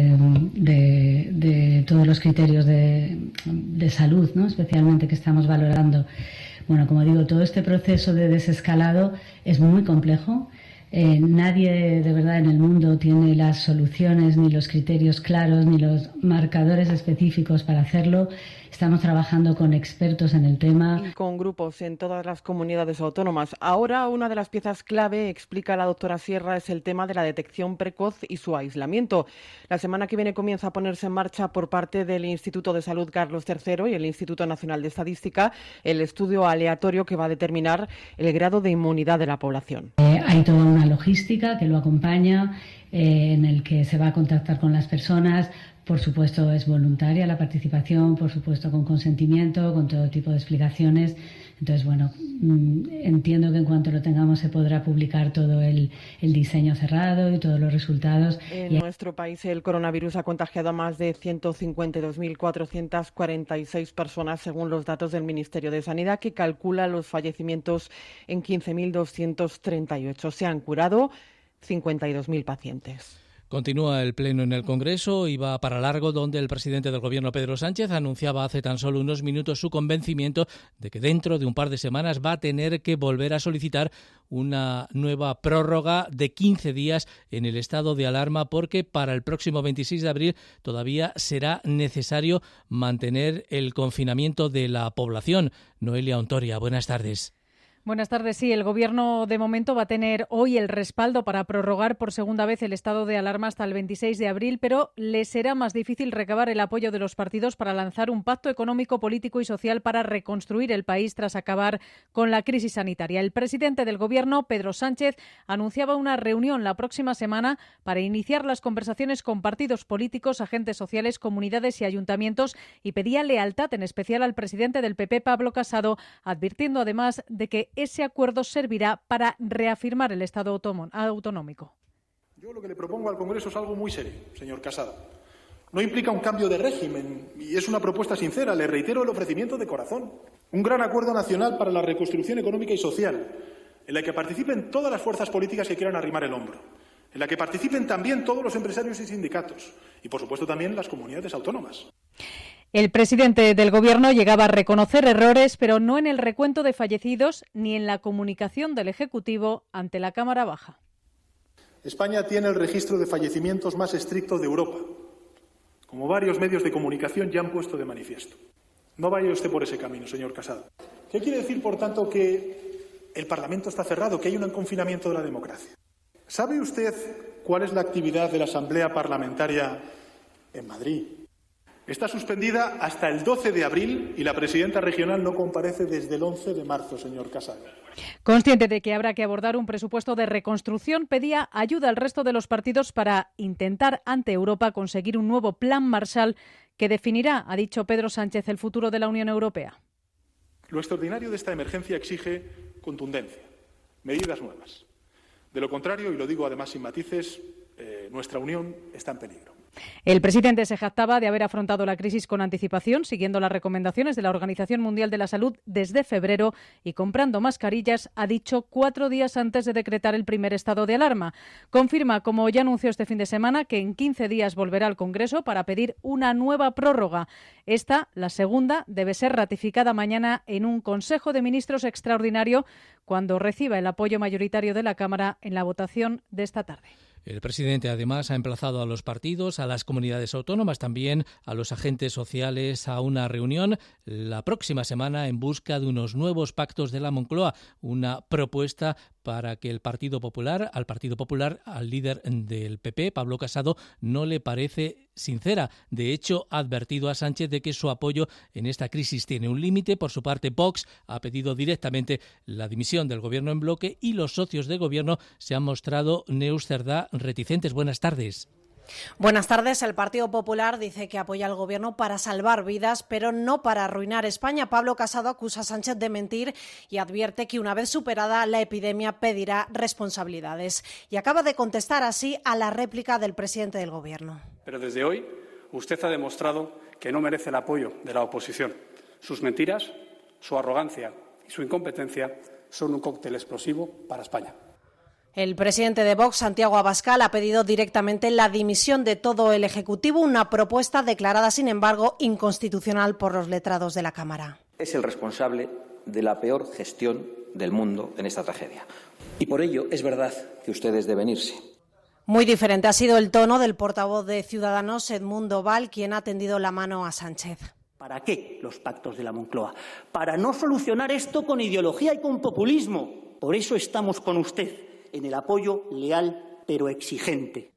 de todos los criterios de salud, ¿no? Especialmente que estamos valorando. Bueno, como digo, todo este proceso de desescalado es muy complejo. Nadie de verdad en el mundo tiene las soluciones, ni los criterios claros, ni los marcadores específicos para hacerlo. Estamos trabajando con expertos en el tema. Y con grupos en todas las comunidades autónomas. Ahora, una de las piezas clave, explica la doctora Sierra, es el tema de la detección precoz y su aislamiento. La semana que viene comienza a ponerse en marcha por parte del Instituto de Salud Carlos III y el Instituto Nacional de Estadística el estudio aleatorio que va a determinar el grado de inmunidad de la población. Hay toda una logística que lo acompaña, en el que se va a contactar con las personas. Por supuesto es voluntaria la participación, por supuesto con consentimiento, con todo tipo de explicaciones. Entonces, bueno, entiendo que en cuanto lo tengamos se podrá publicar todo el diseño cerrado y todos los resultados. En nuestro país el coronavirus ha contagiado a más de 152.446 personas, según los datos del Ministerio de Sanidad, que calcula los fallecimientos en 15.238. Se han curado 52.000 pacientes. Continúa el pleno en el Congreso y va para largo, donde el presidente del Gobierno, Pedro Sánchez, anunciaba hace tan solo unos minutos su convencimiento de que dentro de un par de semanas va a tener que volver a solicitar una nueva prórroga de 15 días en el estado de alarma, porque para el próximo 26 de abril todavía será necesario mantener el confinamiento de la población. Noelia Ontoria, buenas tardes. Buenas tardes. Sí, el Gobierno de momento va a tener hoy el respaldo para prorrogar por segunda vez el estado de alarma hasta el 26 de abril, pero le será más difícil recabar el apoyo de los partidos para lanzar un pacto económico, político y social para reconstruir el país tras acabar con la crisis sanitaria. El presidente del Gobierno, Pedro Sánchez, anunciaba una reunión la próxima semana para iniciar las conversaciones con partidos políticos, agentes sociales, comunidades y ayuntamientos, y pedía lealtad, en especial al presidente del PP, Pablo Casado, advirtiendo además de que ese acuerdo servirá para reafirmar el Estado autonómico. Yo lo que le propongo al Congreso es algo muy serio, señor Casado. No implica un cambio de régimen y es una propuesta sincera. Le reitero el ofrecimiento de corazón. Un gran acuerdo nacional para la reconstrucción económica y social, en la que participen todas las fuerzas políticas que quieran arrimar el hombro, en la que participen también todos los empresarios y sindicatos y, por supuesto, también las comunidades autónomas. El presidente del Gobierno llegaba a reconocer errores, pero no en el recuento de fallecidos ni en la comunicación del Ejecutivo ante la Cámara Baja. España tiene el registro de fallecimientos más estricto de Europa, como varios medios de comunicación ya han puesto de manifiesto. No vaya usted por ese camino, señor Casado. ¿Qué quiere decir, por tanto, que el Parlamento está cerrado, que hay un confinamiento de la democracia? ¿Sabe usted ¿Cuál es la actividad de la Asamblea Parlamentaria en Madrid? Está suspendida hasta el 12 de abril y la presidenta regional no comparece desde el 11 de marzo, señor Casado. Consciente de que habrá que abordar un presupuesto de reconstrucción, pedía ayuda al resto de los partidos para intentar ante Europa conseguir un nuevo plan Marshall que definirá, ha dicho Pedro Sánchez, el futuro de la Unión Europea. Lo extraordinario de esta emergencia exige contundencia, medidas nuevas. De lo contrario, y lo digo además sin matices, nuestra Unión está en peligro. El presidente se jactaba de haber afrontado la crisis con anticipación, siguiendo las recomendaciones de la Organización Mundial de la Salud desde febrero y comprando mascarillas, ha dicho 4 días antes de decretar el primer estado de alarma. Confirma, como ya anunció este fin de semana, que en 15 días volverá al Congreso para pedir una nueva prórroga. Esta, la segunda, debe ser ratificada mañana en un Consejo de Ministros extraordinario cuando reciba el apoyo mayoritario de la Cámara en la votación de esta tarde. El presidente, además, ha emplazado a los partidos, a las comunidades autónomas, también a los agentes sociales a una reunión la próxima semana en busca de unos nuevos pactos de la Moncloa, una propuesta para que al Partido Popular, al líder del PP, Pablo Casado, no le parece sincera. De hecho, ha advertido a Sánchez de que su apoyo en esta crisis tiene un límite. Por su parte, Vox ha pedido directamente la dimisión del gobierno en bloque y los socios de gobierno se han mostrado, Neus Cerdá, reticentes. Buenas tardes. Buenas tardes. El Partido Popular dice que apoya al Gobierno para salvar vidas, pero no para arruinar España. Pablo Casado acusa a Sánchez de mentir y advierte que una vez superada la epidemia pedirá responsabilidades. Y acaba de contestar así a la réplica del presidente del Gobierno. Pero desde hoy usted ha demostrado que no merece el apoyo de la oposición. Sus mentiras, su arrogancia y su incompetencia son un cóctel explosivo para España. El presidente de Vox, Santiago Abascal, ha pedido directamente la dimisión de todo el Ejecutivo, una propuesta declarada, sin embargo, inconstitucional por los letrados de la Cámara. Es el responsable de la peor gestión del mundo en esta tragedia. Y por ello es verdad que ustedes deben irse. Muy diferente ha sido el tono del portavoz de Ciudadanos, Edmundo Val, quien ha tendido la mano a Sánchez. ¿Para qué los pactos de la Moncloa? Para no solucionar esto con ideología y con populismo. Por eso estamos con usted, en el apoyo leal pero exigente.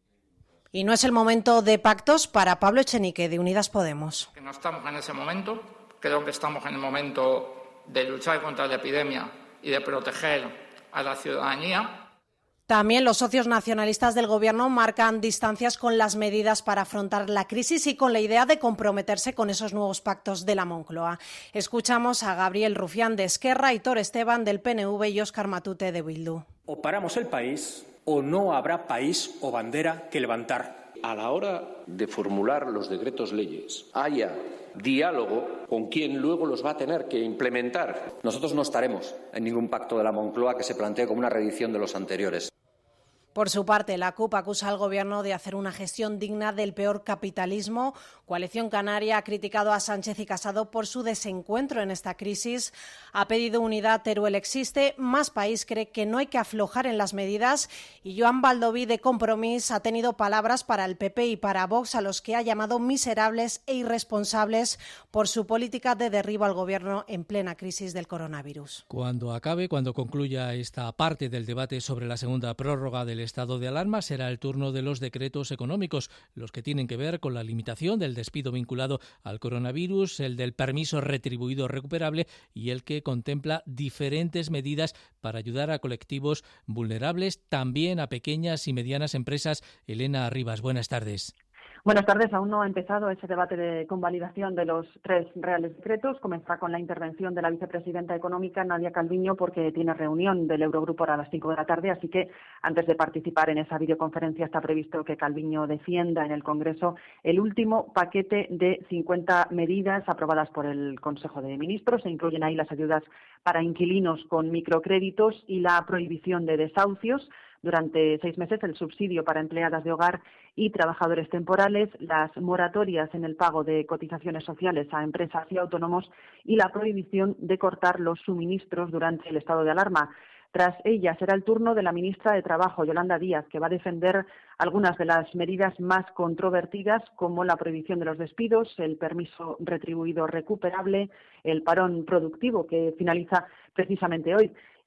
Y no es el momento de pactos para Pablo Echenique, de Unidas Podemos. Que no estamos en ese momento, creo que estamos en el momento de luchar contra la epidemia y de proteger a la ciudadanía. También los socios nacionalistas del Gobierno marcan distancias con las medidas para afrontar la crisis y con la idea de comprometerse con esos nuevos pactos de la Moncloa. Escuchamos a Gabriel Rufián de Esquerra, Aitor Esteban del PNV y Óscar Matute de Bildu. O paramos el país o no habrá país o bandera que levantar. A la hora de formular los decretos leyes, haya diálogo con quien luego los va a tener que implementar. Nosotros no estaremos en ningún pacto de la Moncloa que se plantee como una reedición de los anteriores. Por su parte, la CUP acusa al Gobierno de hacer una gestión digna del peor capitalismo. Coalición Canaria ha criticado a Sánchez y Casado por su desencuentro en esta crisis. Ha pedido unidad, Teruel existe. Más País cree que no hay que aflojar en las medidas. Y Joan Baldoví, de Compromís, ha tenido palabras para el PP y para Vox, a los que ha llamado miserables e irresponsables por su política de derribo al Gobierno en plena crisis del coronavirus. Cuando concluya esta parte del debate sobre la segunda prórroga del estado de alarma, será el turno de los decretos económicos, los que tienen que ver con la limitación del despido vinculado al coronavirus, el del permiso retribuido recuperable y el que contempla diferentes medidas para ayudar a colectivos vulnerables, también a pequeñas y medianas empresas. Elena Arribas, buenas tardes. Buenas tardes. Aún no ha empezado ese debate de convalidación de los 3 reales decretos. Comenzará con la intervención de la vicepresidenta económica, Nadia Calviño, porque tiene reunión del Eurogrupo a las 5 de la tarde. Así que antes de participar en esa videoconferencia está previsto que Calviño defienda en el Congreso el último paquete de 50 medidas aprobadas por el Consejo de Ministros. Se incluyen ahí las ayudas para inquilinos con microcréditos y la prohibición de desahucios. Durante 6 meses el subsidio para empleadas de hogar y trabajadores temporales, las moratorias en el pago de cotizaciones sociales a empresas y autónomos y la prohibición de cortar los suministros durante el estado de alarma. Tras ella será el turno de la ministra de Trabajo, Yolanda Díaz, que va a defender algunas de las medidas más controvertidas, como la prohibición de los despidos, el permiso retribuido recuperable, el parón productivo, que finaliza precisamente hoy.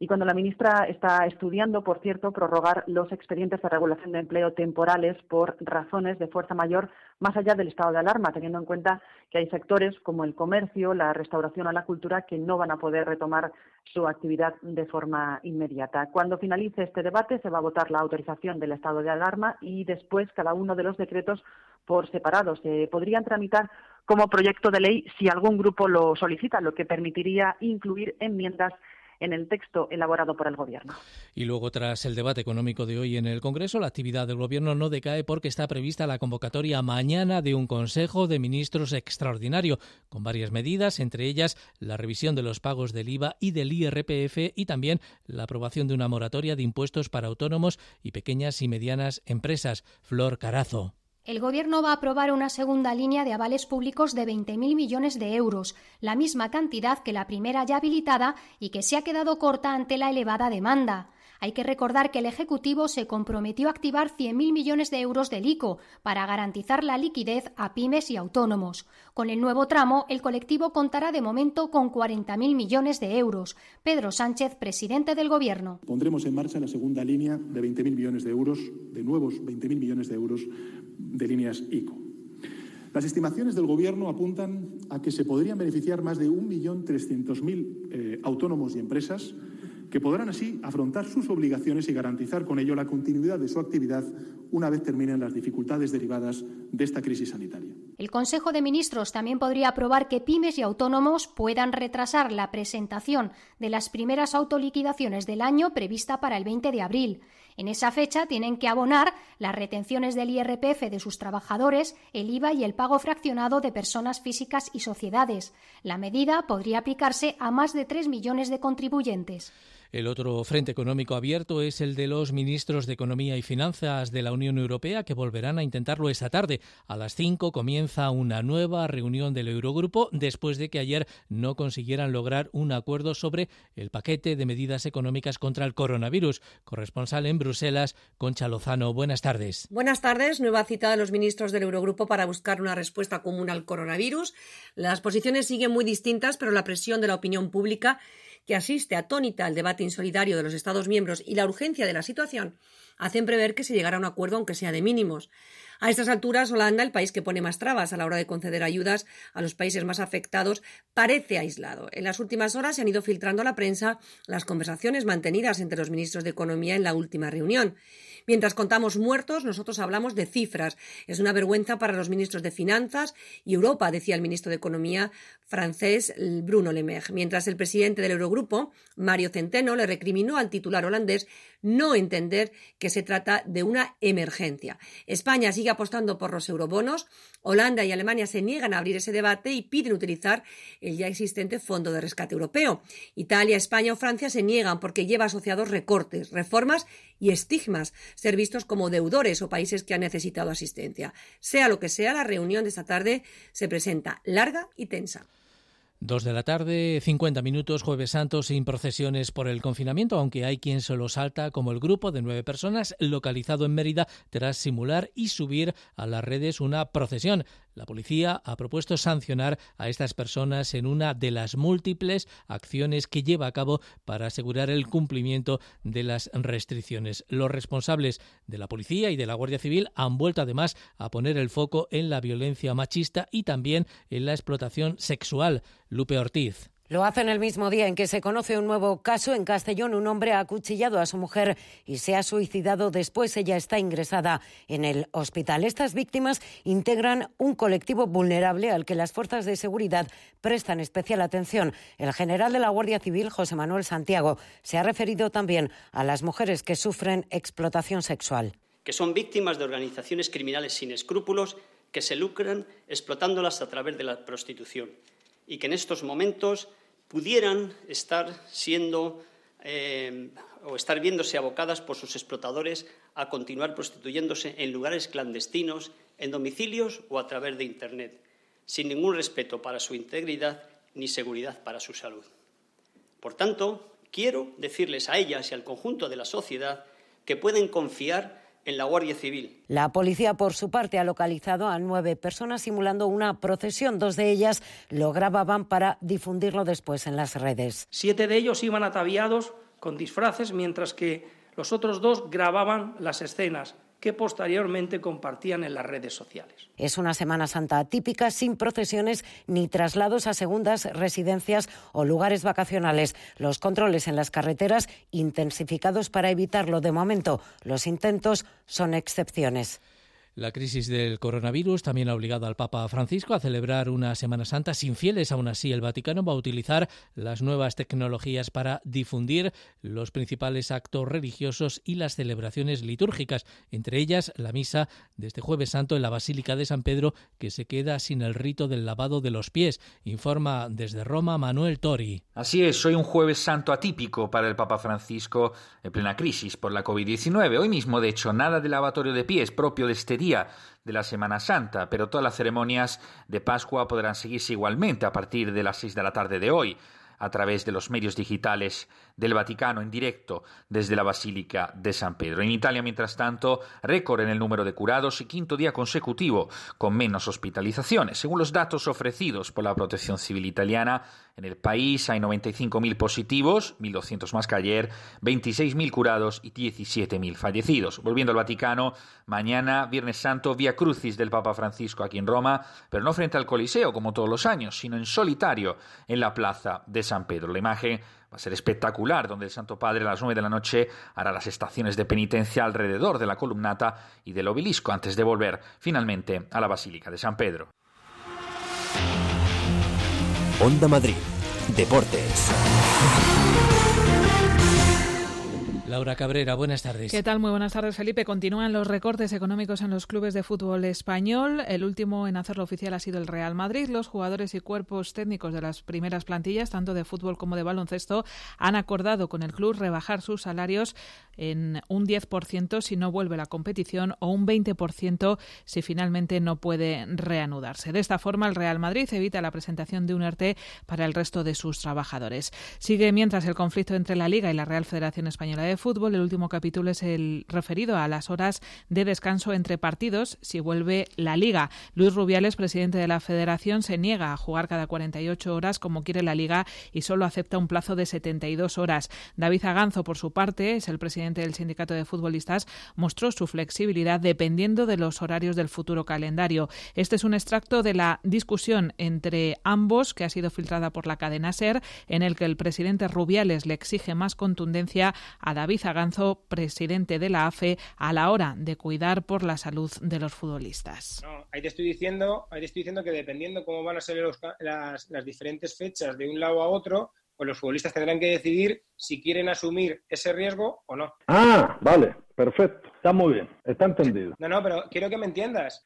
Y cuando la ministra está estudiando, por cierto, prorrogar los expedientes de regulación de empleo temporales por razones de fuerza mayor más allá del estado de alarma, teniendo en cuenta que hay sectores como el comercio, la restauración o la cultura que no van a poder retomar su actividad de forma inmediata. Cuando finalice este debate se va a votar la autorización del estado de alarma y después cada uno de los decretos por separado. Se podrían tramitar como proyecto de ley si algún grupo lo solicita, lo que permitiría incluir enmiendas en el texto elaborado por el Gobierno. Y luego, tras el debate económico de hoy en el Congreso, la actividad del Gobierno no decae porque está prevista la convocatoria mañana de un Consejo de Ministros extraordinario, con varias medidas, entre ellas la revisión de los pagos del IVA y del IRPF y también la aprobación de una moratoria de impuestos para autónomos y pequeñas y medianas empresas. Flor Carazo. El Gobierno va a aprobar una segunda línea de avales públicos de 20.000 millones de euros, la misma cantidad que la primera ya habilitada y que se ha quedado corta ante la elevada demanda. Hay que recordar que el Ejecutivo se comprometió a activar 100.000 millones de euros del ICO para garantizar la liquidez a pymes y autónomos. Con el nuevo tramo, el colectivo contará de momento con 40.000 millones de euros. Pedro Sánchez, presidente del Gobierno. Pondremos en marcha la segunda línea de 20.000 millones de euros, de nuevos 20.000 millones de euros de líneas ICO. Las estimaciones del Gobierno apuntan a que se podrían beneficiar más de 1.300.000 autónomos y empresas que podrán así afrontar sus obligaciones y garantizar con ello la continuidad de su actividad una vez terminen las dificultades derivadas de esta crisis sanitaria. El Consejo de Ministros también podría aprobar que pymes y autónomos puedan retrasar la presentación de las primeras autoliquidaciones del año prevista para el 20 de abril. En esa fecha tienen que abonar las retenciones del IRPF de sus trabajadores, el IVA y el pago fraccionado de personas físicas y sociedades. La medida podría aplicarse a más de 3 millones de contribuyentes. El otro frente económico abierto es el de los ministros de Economía y Finanzas de la Unión Europea, que volverán a intentarlo esta tarde. A las 5 comienza una nueva reunión del Eurogrupo después de que ayer no consiguieran lograr un acuerdo sobre el paquete de medidas económicas contra el coronavirus. Corresponsal en Bruselas, Concha Lozano. Buenas tardes. Buenas tardes. Nueva cita de los ministros del Eurogrupo para buscar una respuesta común al coronavirus. Las posiciones siguen muy distintas, pero la presión de la opinión pública, que asiste atónita al debate insolidario de los Estados miembros, y la urgencia de la situación hacen prever que se llegará a un acuerdo, aunque sea de mínimos. A estas alturas, Holanda, el país que pone más trabas a la hora de conceder ayudas a los países más afectados, parece aislado. En las últimas horas se han ido filtrando a la prensa las conversaciones mantenidas entre los ministros de Economía en la última reunión. Mientras contamos muertos, nosotros hablamos de cifras. Es una vergüenza para los ministros de Finanzas y Europa, decía el ministro de Economía francés Bruno Le Maire. Mientras el presidente del Eurogrupo, Mario Centeno, le recriminó al titular holandés no entender que se trata de una emergencia. España sigue apostando por los eurobonos. Holanda y Alemania se niegan a abrir ese debate y piden utilizar el ya existente Fondo de Rescate Europeo. Italia, España o Francia se niegan porque lleva asociados recortes, reformas y estigmas, ser vistos como deudores o países que han necesitado asistencia. Sea lo que sea, la reunión de esta tarde se presenta larga y tensa. 2 de la tarde, 50 minutos, Jueves Santo, sin procesiones por el confinamiento, aunque hay quien se lo salta, como el grupo de 9 personas localizado en Mérida tras simular y subir a las redes una procesión. La policía ha propuesto sancionar a estas personas en una de las múltiples acciones que lleva a cabo para asegurar el cumplimiento de las restricciones. Los responsables de la policía y de la Guardia Civil han vuelto además a poner el foco en la violencia machista y también en la explotación sexual. Lupe Ortiz. Lo hacen el mismo día en que se conoce un nuevo caso. En Castellón, un hombre ha acuchillado a su mujer y se ha suicidado después. Ella está ingresada en el hospital. Estas víctimas integran un colectivo vulnerable al que las fuerzas de seguridad prestan especial atención. El general de la Guardia Civil, José Manuel Santiago, se ha referido también a las mujeres que sufren explotación sexual. Que son víctimas de organizaciones criminales sin escrúpulos que se lucran explotándolas a través de la prostitución y que en estos momentos pudieran estar siendo o estar viéndose abocadas por sus explotadores a continuar prostituyéndose en lugares clandestinos, en domicilios o a través de Internet, sin ningún respeto para su integridad ni seguridad para su salud. Por tanto, quiero decirles a ellas y al conjunto de la sociedad que pueden confiar en la Guardia Civil. La policía, por su parte, ha localizado a 9 personas simulando una procesión. 2 de ellas lo grababan para difundirlo después en las redes. 7 de ellos iban ataviados con disfraces, mientras que los otros 2 grababan las escenas que posteriormente compartían en las redes sociales. Es una Semana Santa atípica, sin procesiones ni traslados a segundas residencias o lugares vacacionales. Los controles en las carreteras intensificados para evitarlo. De momento, los intentos son excepciones. La crisis del coronavirus también ha obligado al Papa Francisco a celebrar una Semana Santa sin fieles. Aún así, el Vaticano va a utilizar las nuevas tecnologías para difundir los principales actos religiosos y las celebraciones litúrgicas, entre ellas la misa de este Jueves Santo en la Basílica de San Pedro, que se queda sin el rito del lavado de los pies. Informa desde Roma Manuel Tori. Así es, hoy un Jueves Santo atípico para el Papa Francisco en plena crisis por la COVID-19. Hoy mismo, de hecho, nada de lavatorio de pies propio de este día de la Semana Santa, pero todas las ceremonias de Pascua podrán seguirse igualmente a partir de las 6 de la tarde de hoy, a través de los medios digitales del Vaticano en directo desde la Basílica de San Pedro. En Italia, mientras tanto, récord en el número de curados y 5º día consecutivo con menos hospitalizaciones. Según los datos ofrecidos por la Protección Civil italiana, en el país hay 95.000 positivos, 1.200 más que ayer, 26.000 curados y 17.000 fallecidos. Volviendo al Vaticano, mañana, Viernes Santo, Vía Crucis del Papa Francisco aquí en Roma, pero no frente al Coliseo como todos los años, sino en solitario en la plaza de San Pedro. La imagen va a ser espectacular, donde el Santo Padre a las 9 de la noche hará las estaciones de penitencia alrededor de la columnata y del obelisco antes de volver finalmente a la Basílica de San Pedro. Onda Madrid, Deportes. Laura Cabrera, buenas tardes. ¿Qué tal? Muy buenas tardes, Felipe. Continúan los recortes económicos en los clubes de fútbol español. El último en hacerlo oficial ha sido el Real Madrid. Los jugadores y cuerpos técnicos de las primeras plantillas, tanto de fútbol como de baloncesto, han acordado con el club rebajar sus salarios en un 10% si no vuelve la competición o un 20% si finalmente no puede reanudarse. De esta forma, el Real Madrid evita la presentación de un ERTE para el resto de sus trabajadores. Sigue mientras el conflicto entre la Liga y la Real Federación Española de Fútbol. El último capítulo es el referido a las horas de descanso entre partidos si vuelve la Liga. Luis Rubiales, presidente de la Federación, se niega a jugar cada 48 horas como quiere la Liga y solo acepta un plazo de 72 horas. David Aganzo, por su parte, es el presidente del Sindicato de Futbolistas, mostró su flexibilidad dependiendo de los horarios del futuro calendario. Este es un extracto de la discusión entre ambos que ha sido filtrada por la cadena SER, en el que el presidente Rubiales le exige más contundencia a David Aganzo, presidente de la AFE, a la hora de cuidar por la salud de los futbolistas. No, ahí te estoy diciendo que dependiendo cómo van a ser las diferentes fechas de un lado a otro, pues los futbolistas tendrán que decidir si quieren asumir ese riesgo o no. Ah, vale, perfecto, está muy bien, está entendido. No, pero quiero que me entiendas.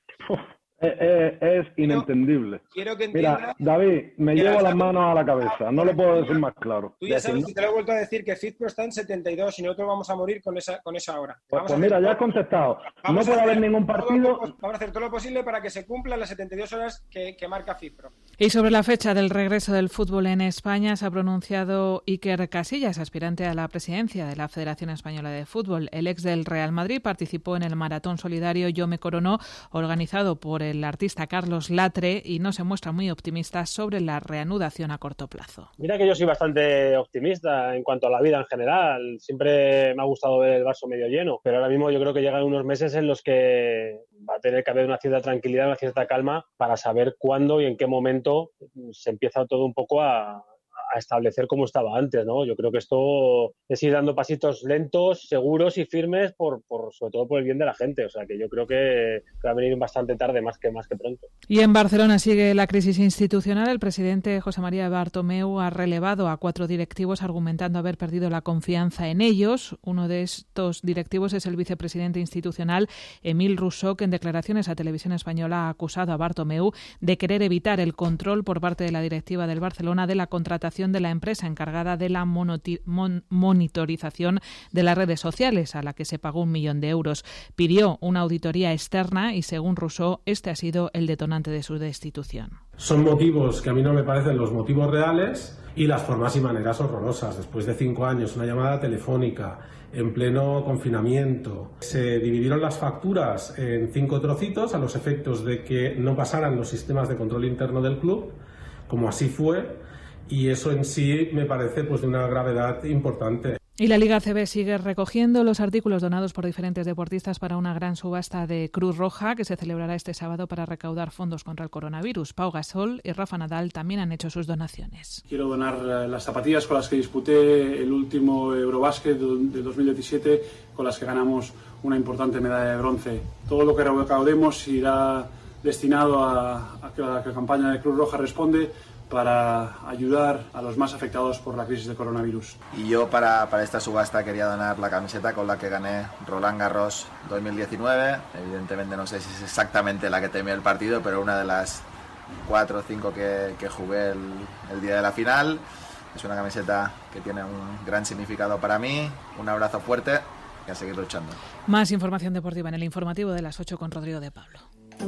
Es inentendible. Quiero que entiendas. Mira, David, me llevo las manos a la cabeza, no lo puedo decir más claro. Tú ya sabes, te lo he vuelto a decir, que FitPro está en 72 y nosotros vamos a morir con esa hora. Pues mira, ya has contestado. No puede haber ningún partido. Vamos a hacer todo lo posible para que se cumplan las 72 horas que marca FitPro. Y sobre la fecha del regreso del fútbol en España se ha pronunciado Iker Casillas, aspirante a la presidencia de la Federación Española de Fútbol. El ex del Real Madrid participó en el maratón solidario Yo me corono, organizado por el artista Carlos Latre, y no se muestra muy optimista sobre la reanudación a corto plazo. Mira que yo soy bastante optimista en cuanto a la vida en general. Siempre me ha gustado ver el vaso medio lleno, pero ahora mismo yo creo que llegan unos meses en los que va a tener que haber una cierta tranquilidad, una cierta calma para saber cuándo y en qué momento se empieza todo un poco a establecer como estaba antes, ¿no? Yo creo que esto es ir dando pasitos lentos, seguros y firmes sobre todo por el bien de la gente. O sea, que yo creo que va a venir bastante tarde más que pronto. Y en Barcelona sigue la crisis institucional. El presidente José María Bartomeu ha relevado a 4 directivos argumentando haber perdido la confianza en ellos. Uno de estos directivos es el vicepresidente institucional Emil Rousseau, que en declaraciones a Televisión Española ha acusado a Bartomeu de querer evitar el control por parte de la directiva del Barcelona de la contratación de la empresa encargada de la monitorización de las redes sociales, a la que se pagó 1 millón de euros. Pidió una auditoría externa y, según Rousseau, este ha sido el detonante de su destitución. Son motivos que a mí no me parecen los motivos reales y las formas y maneras horrorosas. Después de 5 años, una llamada telefónica, en pleno confinamiento, se dividieron las facturas en 5 trocitos a los efectos de que no pasaran los sistemas de control interno del club, como así fue. Y eso en sí me parece pues de una gravedad importante. Y la Liga ACB sigue recogiendo los artículos donados por diferentes deportistas para una gran subasta de Cruz Roja que se celebrará este sábado para recaudar fondos contra el coronavirus. Pau Gasol y Rafa Nadal también han hecho sus donaciones. Quiero donar las zapatillas con las que disputé el último Eurobásquet de 2017, con las que ganamos una importante medalla de bronce. Todo lo que recaudemos irá destinado a que la campaña de Cruz Roja Responde, para ayudar a los más afectados por la crisis del coronavirus. Y yo para esta subasta quería donar la camiseta con la que gané Roland Garros 2019. Evidentemente no sé si es exactamente la que terminó el partido, pero una de las 4 o 5 que jugué el día de la final. Es una camiseta que tiene un gran significado para mí. Un abrazo fuerte y a seguir luchando. Más información deportiva en el informativo de las 8 con Rodrigo de Pablo.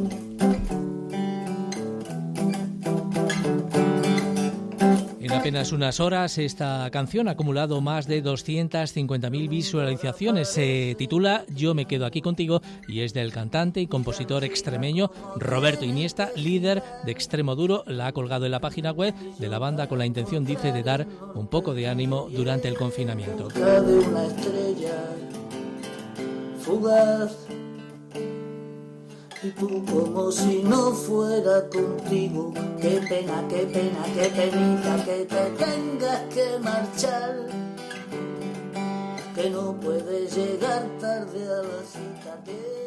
En apenas unas horas, esta canción ha acumulado más de 250.000 visualizaciones. Se titula Yo me quedo aquí contigo y es del cantante y compositor extremeño Roberto Iniesta, líder de Extremo Duro. La ha colgado en la página web de la banda con la intención, dice, de dar un poco de ánimo durante el confinamiento. De una estrella fugaz, y tú como si no fuera contigo. Qué pena, qué pena, qué penita que te tengas que marchar, que no puedes llegar tarde a la cita que